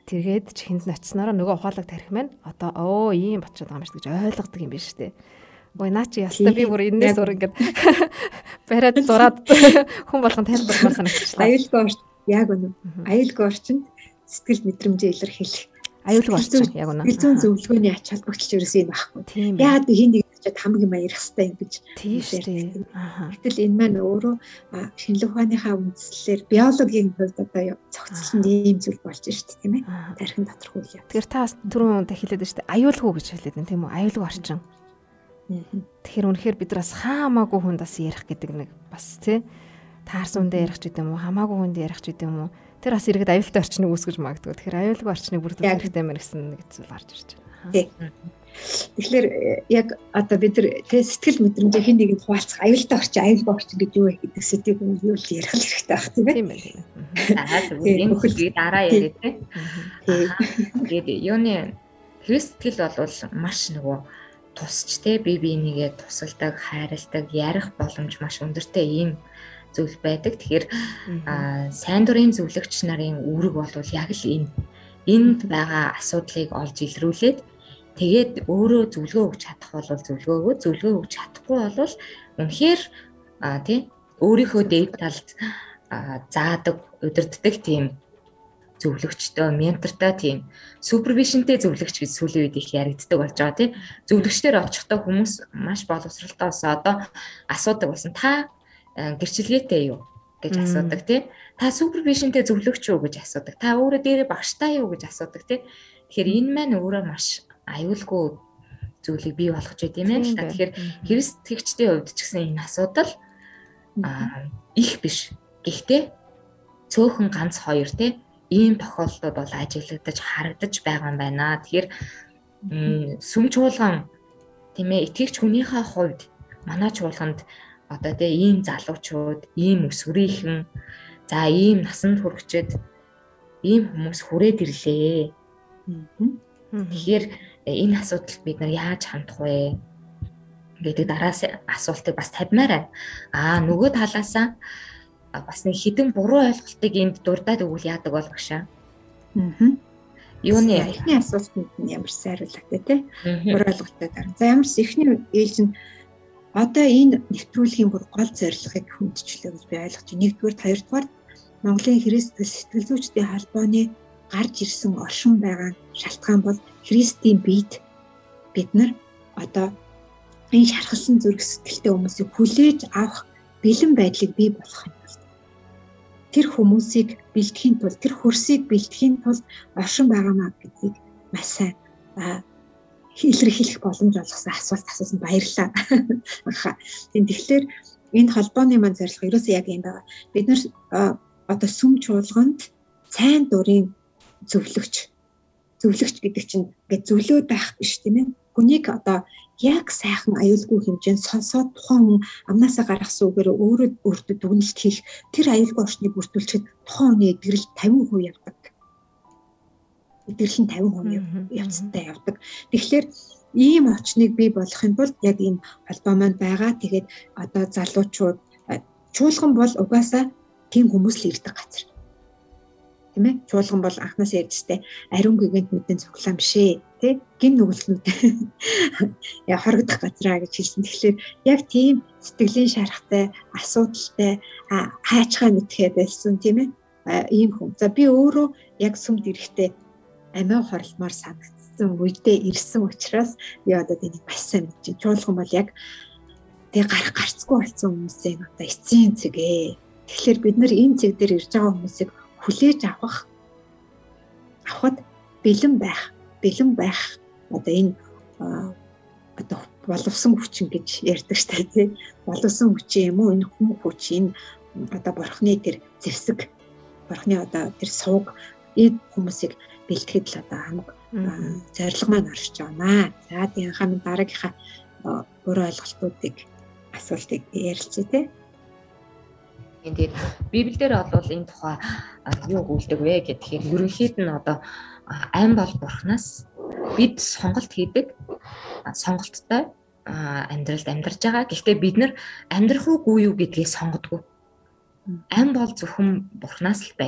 Тэгээд чихэнд нь очиснараа нөгөө ухаалаг тарих маань одоо оо ийм болчиход байгаа юм шиг гэж ойлгодог юм биш үү? Ой наа чи ястаа би бүр энэс өр ингээд бариад зураад хүн болгон тайлбармаар санагчлаа. Аюулгүй орч яг үнэ. Аюулгүй орчинд сэтгэл мэдрэмжээ илэрхийлэх. Аюулгүй орчин яг үнэ. Сэтгэл зүйн зөвлөгөөний ач холбогдолч ерөөсөө юм байхгүй. Яагаад би хин нэг ч хамгийн баяр хэвстай юм гэж. Тийм шүү дээ. Гэтэл энэ маань өөрөө шинжлэх ухааныхаа үндслэлээр биологийн хувьд одоо цогцлон ийм зүйл болж шүү дээ тийм ээ. Тархин доторх үйл явдал. Тэгэхээр та түрүүн дахилээд байна шүү дээ. Аюулгүй гэж хэлээд байна тийм үү? Аюулгүй орчин. Тэгэхээр үнэхээр бид нар бас хаамаагүй хүнд бас ярих гэдэг нэг бас тий таарсан үндэ ярих ч гэдэм үү хамаагүй хүнд ярих ч гэдэм үү тэр бас иргэд аюултай орчныг үүсгэж магадгүй. Тэгэхээр аюулгүй орчныг бүрдүүлэх хэрэгтэй мэн гэсэн нэг зүйл гарч ирж байна. Тий. Тэгэхээр яг одоо бид нар тий сэтгэл мэдрэмжээ хэн нэгэнд хуваалцах аюултай орчин аюулгүй орчин гэж юу вэ гэдэг сэдвийг юу л ярих хэрэгтэй байх тийм ээ. Тийм ээ. Аа зүгээр энэ бүхнийг дараа яриа тий. Тэгээд юуны сэтгэл бол маш нөгөө тусч те бие бинийгээ тусалдаг, хайрладаг, ярих боломж маш өндөртэй ийм зүйл байдаг. Тэгэхээр сайн дурын зөвлөгч нарын үүрэг бол яг л энэ. Энд байгаа асуудлыг олж илрүүлээд тэгээд өөрөө зөвлөгөө өгч чадах бол зөвлөгөө өгөө, зөвлөгөө өгч чадахгүй бол үнэхээр тий өөрийнхөө дээд талд заадаг, удирддаг тийм зөвлөгчтэй, ментортой тийм супервижнтэй зөвлөгч гэж сүүлийн үед их яригддаг болж байгаа тийм. Зөвлөгчдөр очихдоо хүмүүс маш боловсралтай болсон одоо асуудаг болсон. Та гэрчлэгээтэй юу гэж асуудаг тийм. Та супервижнтэй зөвлөгч юу гэж асуудаг. Та өөрөө дээрээ багштай юу гэж асуудаг тийм. Тэгэхээр энэ маань өөрөө маш аюулгүй зүйлийг бий болгож байт юм байна л та. Тэгэхээр Христ итгэгчдийн хувьд ч гэсэн энэ асуудал их биш. Гэхдээ цөөхөн ганц хоёр тийм ийм тохиолдлууд бол ажиглагдаж харагдаж байгаа юм байна. Тэгэхээр сүм чуулган тийм ээ итгэгч хүнийхээ хувьд манай чуулганд одоо тийм ийм залуучууд, ийм өсвөрийнхэн, за ийм насанд хүрэгчэд ийм хүмүүс хүрээд ирлээ. Тэгэхээр энэ асуудалд бид нар яаж хандах вэ гэдэг дараас асуултыг бас тавьмаар байна. Аа нөгөө талаасаа бас нэг хідэн буруу ойлголтыг энд дурдаад өгвөл яадаг бол багшаа. Аа. Юуны эхний асуултанд ямар сайруулах вэ те? Буруу ойлголттой дараа. За ямар ч эхний ээлж нь одоо энэ нэвтрүүлгийн бүр гол зорилгыг хүндчлээ гэж би ойлгож байна. Нэгдүгээр, хоёрдугаар Монголын Христ сэтгэл зүйчдийн холбооны гарч ирсэн оршин байгаа шалтгаан бол Христийн биед бид нар одоо энэ шархалсан зүрх сэтгэлтэй хүмүүсийг хүлээж авах бэлэн байдлыг бий болгох юм. Тэр хүмүүсийг бэлтгэхийн тулд тэр хөрсийг бэлтгэхийн тулд оршин байгаамаа гэдгийг маш сайн илэрхийлэх боломж олгосон асуулт асуусан баярлалаа. Тэгэхээр энэ холбооны маань зорилго ерөөсөө яг юм байна. Бид нар одоо сүм чуулганд сайн дурын зөвлөгч зөвлөгч гэдэг чинь ингээд зөвлөө байх биш тийм ээ. Хүнийг одоо яг сайхан аюулгүй хэмжээнд сонсоод тухайн хүн амнаасаа гаргасан үгээр өөрөө өөртөө дүгнэлт хийх тэр аюулгүй орчныг бүрдүүлчихэд тухайн хүний эдгэрэл тавин хувь явдаг. Эдгэрэл нь тавин хувь явцтай явдаг. Тэгэхээр ийм орчныг бий болгохын тулд яг энэ холбоо маань байгаа. Тэгээд одоо залуучууд чуулган бол угаасаа тийм хүмүүс л ирдэг газар. Тийм ээ. Чуулган бол анхнаасаа ярьжтэй ариун гэгэнт нүдэн цуглаан бишээ. Тэ гин нүгэлтнүүд яа хорогдох газраа гэж хэлсэн. Тэгэхээр яг тийм сэтгэлийн шарахтай, асуудалтай, хайчгаа мэдхээ байсан тийм ээ. Ийм хүн. За би өөрөө яг сүмд ирэхдээ амиа хорлмоор санагдсан үедээ ирсэн учраас би одоо тэнийг маш сайн мэдэж байна. Чуулган бол яг тэг гарах гарцгүй болсон хүмүүсийн одоо эцсийн цэгээ. Тэгэхээр бид нар энэ цэг дээр ирж байгаа хүмүүсийг хүлээж авах авахд бэлэн байх бэлэн байх одоо энэ одоо боловсон хүчин гэж ярьдаг штэ тий боловсон хүчин юм уу энэ хүм хүч энэ одоо бурхны тэр зэвсэг бурхны одоо тэр сувг энэ хүмүүсийг бэлтгэхэд л одоо хамаг зорилго маань орж байна. За тийм хамын дараагийнхаа буруу ойлголтуудыг асуултыг ярилцъя тий. Тэгээд Библиэлд бол энэ тухай юу өгүүлдэг вэ гэхээр ерөнхийд нь одоо айн бол бурхнаас бид сонголт хийдэг сонголттой амьдралд амьдарч байгаа. Гэхдээ бид нар амьдрах уугүй юу гэдгийг сонгодгүй. Айн бол зөвхөн бурхнаас л байдаг.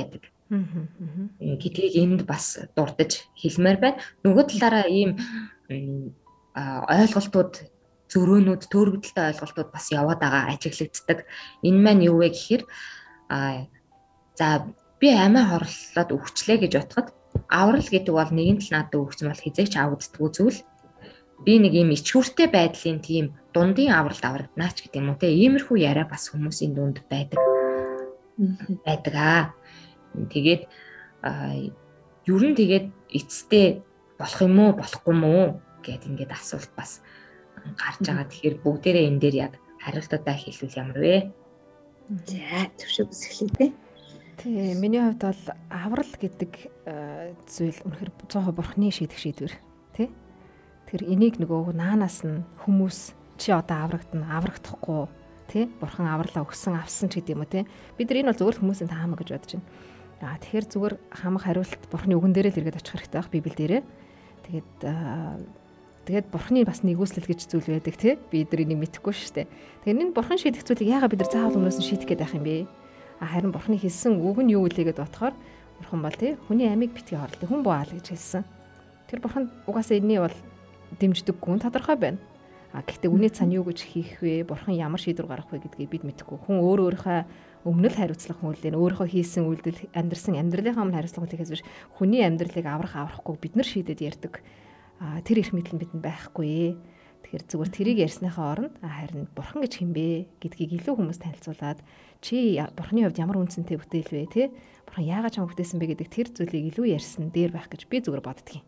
гэдгийг энд бас дурдж хэлмээр байна. Нөгөө талаараа ийм ойлголтууд зөрөөнүүд төөрөгдөлтэй ойлголтууд бас яваад байгаа, ажиглагддаг. Энэ маань юу вэ гэхээр а за би амиа хорлолоод өвчлээ гэж бодоход аврал гэдэг бол нэгэн тал надад өгсөн бол хизээч авддаггүй зүйл. Би нэг юм ичгүүртэй байдлын тийм дундын авралт аврагднаач гэдэг юм уу те. Иймэрхүү яриа бас хүмүүсийн дунд байдаг. байдаг аа. Тэгээд ер нь тэгээд эцэстээ болох юм уу, болохгүй юм уу гэд ингээд асуулт бас гарч байгаа. Тэгэхээр бүгдээрээ энэ дээр яг хариултуудаа хэлвэл ямар вэ? За, төвшөө бүсгэлээ те. Тий, миний хувьд бол аврал гэдэг зүйл үнэхээр цаа бурхны шийдэх шийдвэр тий. Тэр энийг нөгөө наанаас нь хүмүүс чи одоо аврагдана, аврагдахгүй тий. Бурхан авралаа өгсөн, авсан ч гэдэг юм уу тий. Бид нар энэ бол зөвхөн хүмүүсийн таамаг гэж бодож байна. Аа тэгэхээр зүгээр хамаг хариулт бурхны үгэн дээрээ л эргээд очих хэрэгтэй байх Библи дээрээ. Тэгээд тэгээд бурхны бас нэгүслэл гэж зүйл байдаг тий. Бид нар энийг мэдэхгүй шүү дээ. Тэгэхээр энэ бурхан шийдэх зүйлийг яагаад бид нар заавал өмнөөс нь шийдэх гээд байх юм бэ? Харин бурхны хэлсэн үг нь юу вэ гэдээ бодохоор бурхан бол тий хүний амийг битгий хорлоо хүн бууаал гэж хэлсэн. Тэр бурхан угаасаа энэний бол дэмждэггүй тодорхой байна. А гэхдээ үнэ цаана юу гэж хийх вэ? Бурхан ямар шийдвэр гаргах вэ гэдгийг бид мэдэхгүй. Хүн өөр өөрийнхөө өмнө л хариуцлах хүлээн өөрийнхөө хийсэн үйлдэл амьдрсан амьдралынхаа өмнө хариуцлах хүлэхээс биш хүний амьдралыг аврах аврахгүй бид нар шийдэд ярьдаг. А тэр их мэдл нь бидэнд байхгүй. Тэгэхээр зүгээр тэрийг ярьсныхаа оронд харин бурхан гэж хэмбэ гэдгийг илүү хүмүүс танилцуулаад чи бурханы хувьд ямар үнцэнтэй бүтээл вэ те бурхан яагаад чам бүтээсэн бэ гэдэг тэр зүйлийг илүү ярьсан дээр байх гэж би зүгээр боддгийн.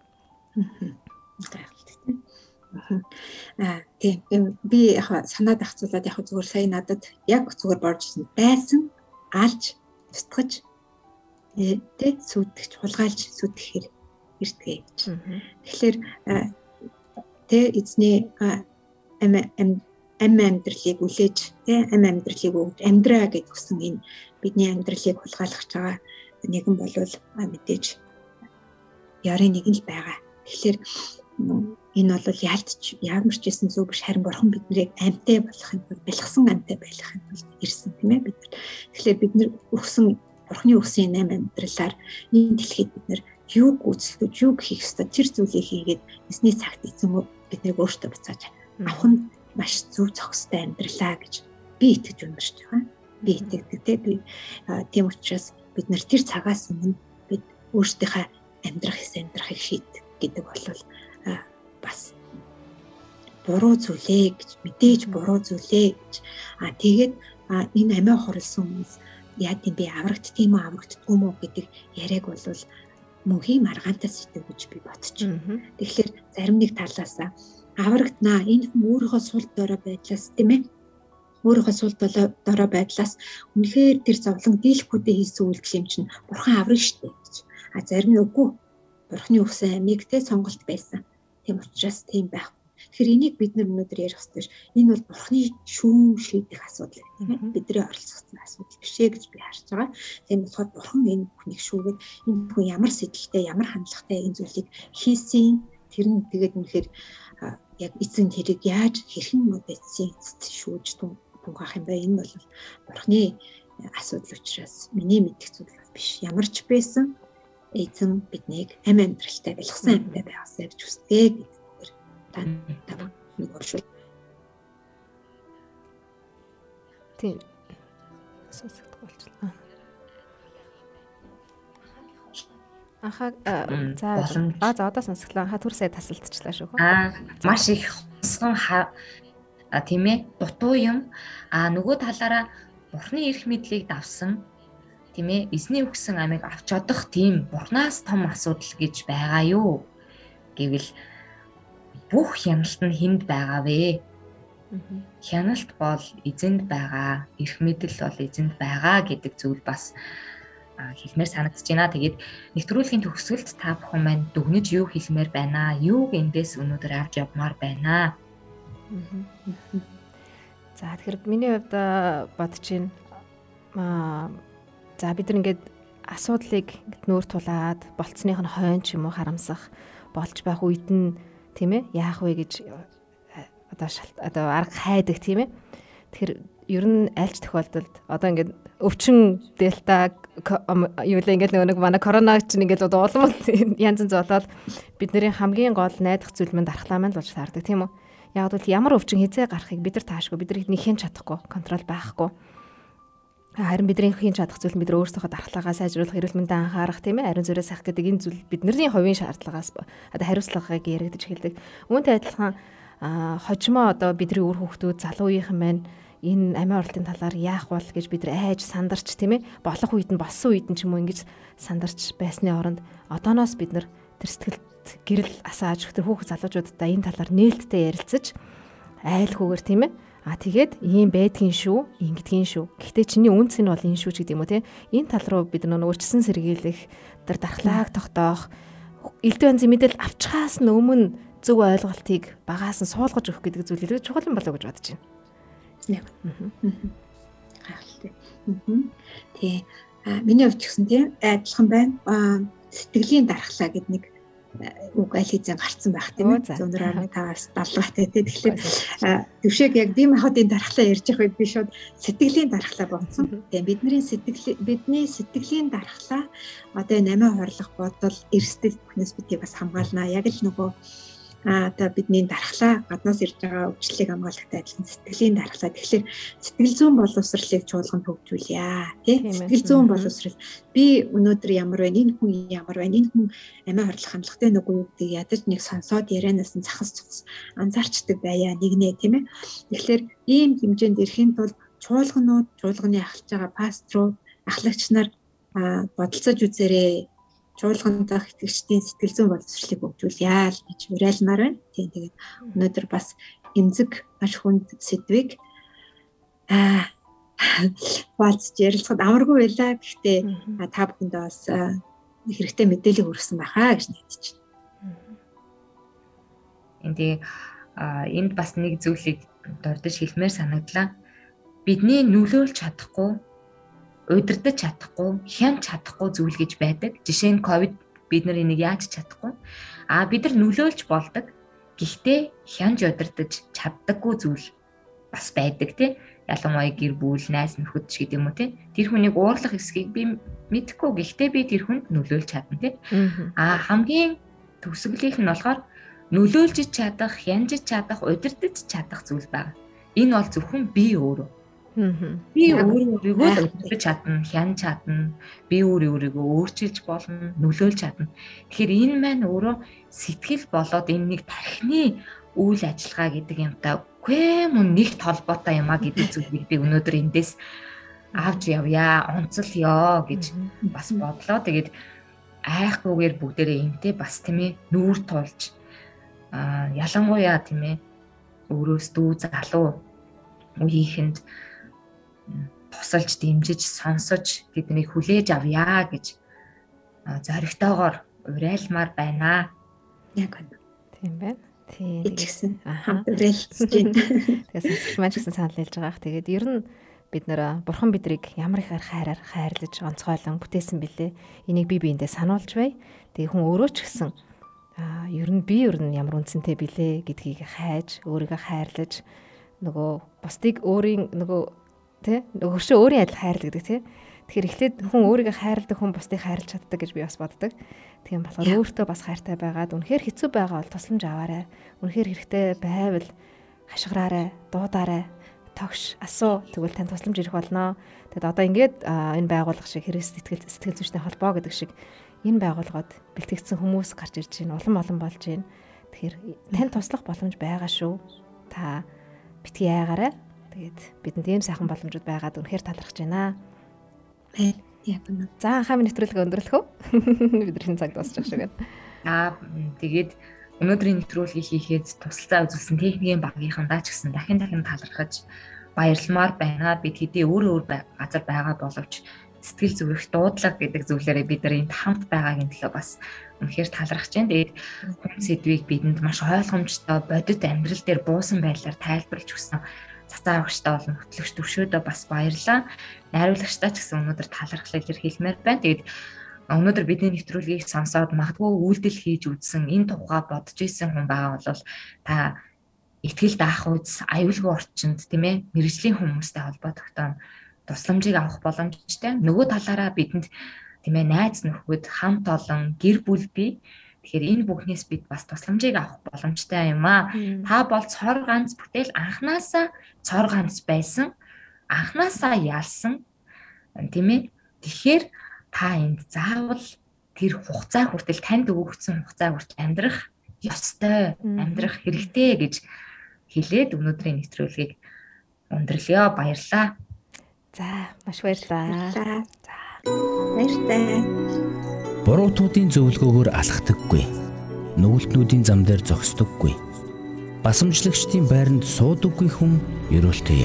Аа тийм би яг санаад ахцуулаад яг зүгээр сая надад яг зүгээр боржсэн байсан алж устгаж тэ сүтгэж хулгайлж сүтгэх хэр ирдгээ гэж. Тэгэхээр тэ эзний ам ам амьдралыг үлээж тэ ам амьдралыг өгж амьдраа гэдгсэн энэ бидний амьдралыг хулгайлах байгаа нэгэн болвол мэдээж ярийн нэг л байгаа. Тэгэхээр энэ бол яалтч ямар ч гэсэн зөв биш харин бурхан биднийг амьтай болгохын тулд бэлгсэн амьтай байлгахын тулд ирсэн тийм ээ бид. Тэгэхээр бид нар өгсөн бурханы өгсөн ам амьдралаар энэ дэлхийд бид нар юу гүйцэтгэж юу хийх ёстой тэр зүйлийг хийгээд эзний цагт эзэн биднийг өөртөө буцааж авах нь маш зөв зохистой амьдралаа гэж би итгэж уншиж байгаа. Би итгэдэг те би тийм учраас бид нар тэр цагаас өмнө бид өөрсдийнхээ амьдрах хэс амьдрахыг шийддэг гэдэг бол бас буруу зүйлээ гэж мэдээж буруу зүйлээ гэж а тэгээд энэ амиа хорлсон хүмүүс яа гэм бэ аврагдтiin юм аврагддгүй мó гэдэг яриаг бол мөнхийн маргаантай сэтгэв гэж би бодчих. Тэгэхээр зарим нэг талаасаа аврагднаа энэ хүн өөрийнхөө сул дорой байдлаас тийм ээ өөрийнхөө сул дорой байдлаас үнэхээр тэр зовлон дийлэхүүдээ хийсэн үйлдэл юм чинь бурхан аврах штеп гэж. А зарим нь үгүй бурханы өгсөн амийг тэ сонголт байсан. Тийм учраас тийм байх. Тэгэхээр энийг бид нар өнөөдөр ярих хэрэгтэй ш. Энэ бол бурханы шүүм шийдэх асуудал тийм ээ. Бидний оролцсон асуудал биш ээ гэж би харж байгаа. Тийм болохоор бурхан энэ бүхнийг шүүгээд энэ хүн ямар сэтгэлтэй, ямар хандлагатай энэ зүйлийг хийсэн тэр нь тэгээд үнэхээр яг эзэн тэрийг яаж хэрхэн мэдсэн эцэст шүүж тунгаах юм бэ? Энэ бол бурханы асуудал учраас миний мэдих зүйл биш. Ямар ч байсан эзэн биднийг ам амьдралтай байлгасан амьтаа байгаасаа гэж хүсдэг гэдгээр та нэг оршил. Тийм. Сонсогдох болчихлоо. Аха за а за одоо сонсглоо. Ха түр сая тасалдчихлаа шүү. Аа маш их хонсон тийм ээ дутуу юм. А нөгөө талаараа бурхны эрх мэдлийг давсан тийм ээ эзний өгсөн амийг авч чадах тийм бурхнаас том асуудал гэж байгаа юу гэвэл бүх хяналт нь хүнд байгаа вэ? Хяналт бол эзэнд байгаа, эрх мэдэл бол эзэнд байгаа гэдэг зүйл бас хэлмээр санагдаж байна. Тэгээд нэвтрүүлгийн төгсгөлд та бүхэн маань дүгнэж юу хэлмээр байна? Юуг эндээс өнөөдөр авч явмаар байна? За тэгэхээр миний хувьд бодож байна. За бид нар ингээд асуудлыг ингээд нүүр тулаад болцсных нь хойно ч юм уу харамсах болж байх үед нь тийм ээ яах вэ гэж одоо одоо арга хайдаг тийм ээ. Тэгэхээр ер нь альч тохиолдолд одоо ингээд өвчин дельта юу л ингээд нэг манай коронавиг чинь ингээд улам янз янз болоод бидний хамгийн гол найдах зүйл мань дархлаа маань болж таардаг тийм үү. Яг бол ямар өвчин хизээ гарахыг бид нар таашгүй, бид нар нэг хэн чадахгүй, контрол байхгүй. Харин бидний хэн чадах зүйл бид нар өөрсдөө дархлаагаа сайжруулах, эрүүл мэндэд анхаарах тийм ээ, ариун зүрээс сах гэдэг энэ зүйл бидний хувийн шаардлагаас одоо хариуцлагыг яригдж эхэлдэг. Үүнтэй адилхан хожимо одоо бидний үр хүүхдүүд залуу үеийнхэн маань энэ амиа оролтын талаар яах бол гэж бид нар айж сандарч тийм ээ, болох үед нь болсон үед нь ч юм уу ингэж сандарч байсны оронд одооноос бид нар тэр сэтгэлд гэрэл асааж тэр хүүхд залуучуудаа энэ талаар нээлттэй ярилцаж айлгүйгээр тийм ээ. А тэгээд ийм байдгийн шүү, ингэдгийн шүү. Гэхдээ чиний үнц нь бол энэ шүү ч гэдэг юм уу те. Энэ тал руу бид нөгөө өчсөн сэргийлэх, тэр дархлааг тогтоох, элдв янзын мэдээлэл авчихаас нь өмнө зөв ойлголтыг багаас нь суулгаж өгөх гэдэг зүйл илүү чухал юм болоо гэж бодож байна. Яг. Гайхалтай. Тий. А миний хувьд ч гэсэн тий адилхан байна. А сэтгэлийн дархлаа гэдэг нэг үг аль хэзээ гарцсан байх тийм ээ. зүүн арны таваас далгаатай тий. Тэгэхээр төвшөөг яг дэм хадын дархлаа ярьж байгаа би шууд сэтгэлийн дархлаа бодсон. Тэгээ бидний сэтгэл бидний сэтгэлийн дархлаа одоо намаа хорлох бодол эрсдэл бүхнээс бидийг бас хамгаална. Яг л нөгөө а одоо бидний дархлаа гаднаас ирж байгаа өвчлөлийг хамгаалахтай адилхан сэтгэлийн дархлаа. Тэгэхээр сэтгэл зүйн боловсролыг чуулганд хөгжүүлье тий. Сэтгэл зүйн боловсрол би өнөөдөр ямар байна, энэ хүн ямар байна, энэ хүн амиа хорлох хандлагатай нүггүй юу гэдэг ядаж нэг сонсоод ярианаас нь захас цус анзаарчдаг байя нэгнээ тийм ээ. Тэгэхээр ийм хэмжээнд ирэхийн тулд чуулганууд, чуулганы ахалж байгаа пасторууд, ахлагч нар бодолцож үзээрэй. Чуулганд дах итгэгчдийн сэтгэл зүйн боловсролыг хөгжүүлье л гэж уриалмаар байна. Тийм тэгээд өнөөдөр бас эмзэг маш хүнд сэдвийг аа хуваалцж ярилцахад амаргүй байлаа. Гэхдээ та бүхэндээ бас хэрэгтэй мэдээлэл хүргэсэн байхаа гэж найдаж байна. Энд энд бас нэг зүйлийг дурдж хэлмээр санагдлаа. Бидний нөлөөлж чадахгүй, удирдах чадахгүй, хянж чадахгүй зүйл гэж байдаг. Жишээ нь ковид бид нар энийг яаж чадахгүй. А бид нар нөлөөлж болдог. Гэхдээ хянж удирдах чаддаггүй зүйл бас байдаг тий. Ялангуяа гэр бүл, найз нөхөд ч гэдэг юм уу тий. Тэр хүнийг уурлах эсхийг би мэдэхгүй. Гэхдээ би тэр хүнд нөлөөлж чадна тий. А хамгийн төгсгөлийнх нь болохоор нөлөөлж чадах, хянж чадах, удирдах чадах зүйл байна. Энэ бол зөвхөн би өөрөө. Би өөрөө өөрийгөө удирдах чадна, хянж чадна. Би өөрөө өөрийгөө өөрчилж болно, нөлөөлж чадна. Тэгэхээр энэ маань өөрөө сэтгэл болоод энэ нэг тархины үйл ажиллагаа гэдэг юмтай үгүй мөн нэгт холбоотой юм а гэдэг зүйлийг би өнөөдөр эндээс авч явъя, онцолё гэж бас бодлоо. Тэгээд айхгүйгээр бүгдээрээ энтэй бас тийм ээ нүүр тулж а ялангуяа тийм ээ өөрөөс дүү залуу үеийнхэнд тусалж, дэмжиж, сонсож тэднийг хүлээж авъя гэж зоригтойгоор уриалмаар байна. Яг тийм байна. Тийм. Тэгсэн. Хамт уриалцж байна. Тэгээс сэтгэл маань ч гэсэн санал хэлж байгаа. Тэгээд ер нь бид нэр бурхан бидрийг ямар их хайраар хайрлаж онцгойлон бүтээсэн бэлээ. Энийг би биендээ сануулж бай. Тэгээ хүн өөрөө ч гэсэн аа ер нь би ер нь ямар үнцэнтэй бэлээ гэдгийг хайж, өөрийгөө хайрлаж нөгөө бусдыг өөрийн нөгөө тэ өөршөө өөрийн адил хайрладаг гэдэг тий. Тэгэхээр эхлээд хүн өөрийгөө хайрладаг хүн бусдыг хайрлаж чаддаг гэж би бас боддог. Тийм болохоор өөртөө бас хайртай байгаад үнэхээр хэцүү байгаа бол тусламж аваарай. Үнэхээр хэрэгтэй байвал хашгираарай, дуудаарай, тогш, асуу тэгвэл тань тусламж ирэх болно. Тэгэд одоо ингээд энэ байгууллага шиг Христ сэтгэл сэтгэл зүйчний холбоо гэдэг шиг энэ байгууллагад бэлтгэгдсэн хүмүүс гарч ирж байна, улам олон болж байна. Тэгэхээр тань туслах боломж байгаа шүү. Та битгий яагаарай. Тэгээд бидэнд ийм сайхан боломжууд байгаад үнэхээр талархаж байна. Яг үнэ. За хаа минь нэвтрүүлгээ өндөрлөх үү? Бидний цаг дуусах шиг байна. Аа тэгээд өнөөдрийн нэвтрүүлгийг хийхэд тусалцаа үзүүлсэн техникийн багийнхандаа ч гэсэн дахин дахин талархаж баярламаар байна. Бид хэдий өөр өөр газар байгаа боловч сэтгэл зүрэх дуудлага гэдэг зүйлээрээ бид нар энд хамт байгаагийн төлөө бас үнэхээр талархаж байна. Тэгээд хүн сэдвийг бидэнд маш ойлгомжтой бодит амьдрал дээр буусан байдлаар тайлбарлаж өгсөн цацаа авагчтай болон хөтлөгч төвшөөдөө бас баярлалаа. Найруулагчтай ч гэсэн өнөөдөр талархлаа илэрхийлмээр байна. Тэгээд өнөөдөр бидний нэвтрүүлгийг сонсоод магадгүй үйлдэл хийж үзсэн энэ тухай бодож исэн хүн байгаа бол та итгэл даах үз, аюулгүй орчинд тийм ээ мэрэгжлийн хүмүүстэй холбогдохтой тусламжийг авах боломжтой. Нөгөө талаараа бидэнд тийм ээ найз нөхөд, хамт олон, гэр бүл бий. Тэгэхээр энэ бүхнээс бид бас тусламжийг авах боломжтой юм аа. Та бол цор ганц бүтээл, анханасаа цор ганц байсан, анханасаа ялсан тийм ээ. Тэгэхээр та энд заавал тэр хугацаа хүртэл танд өгөгдсөн хугацаа хүртэл амьдрах ёстой, амьдрах хэрэгтэй гэж хэлээд өнөөдрийн нэвтрүүлгийг өндөрлөё. Баярлалаа. За, маш баярлалаа. За. Баярлалаа. Буруутуудын зөвлгөөгөөр алхдаггүй. Нүгэлтнүүдийн зам дээр зогсдоггүй. Басамжлагчдын байранд суудаггүй хүн ерөөлтэй.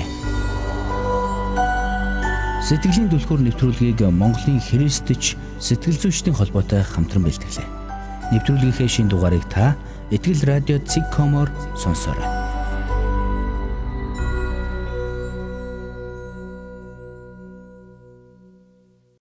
Сэтгэлийн түлхүүр нэвтрүүлгийг Монголын Христч сэтгэл зүйчдийн холбоотой хамтран бэлтгэлээ. Нэвтрүүлгийнхээ шинэ дугаарыг та Итгэл радио цэг точка ком-оор сонсоорой.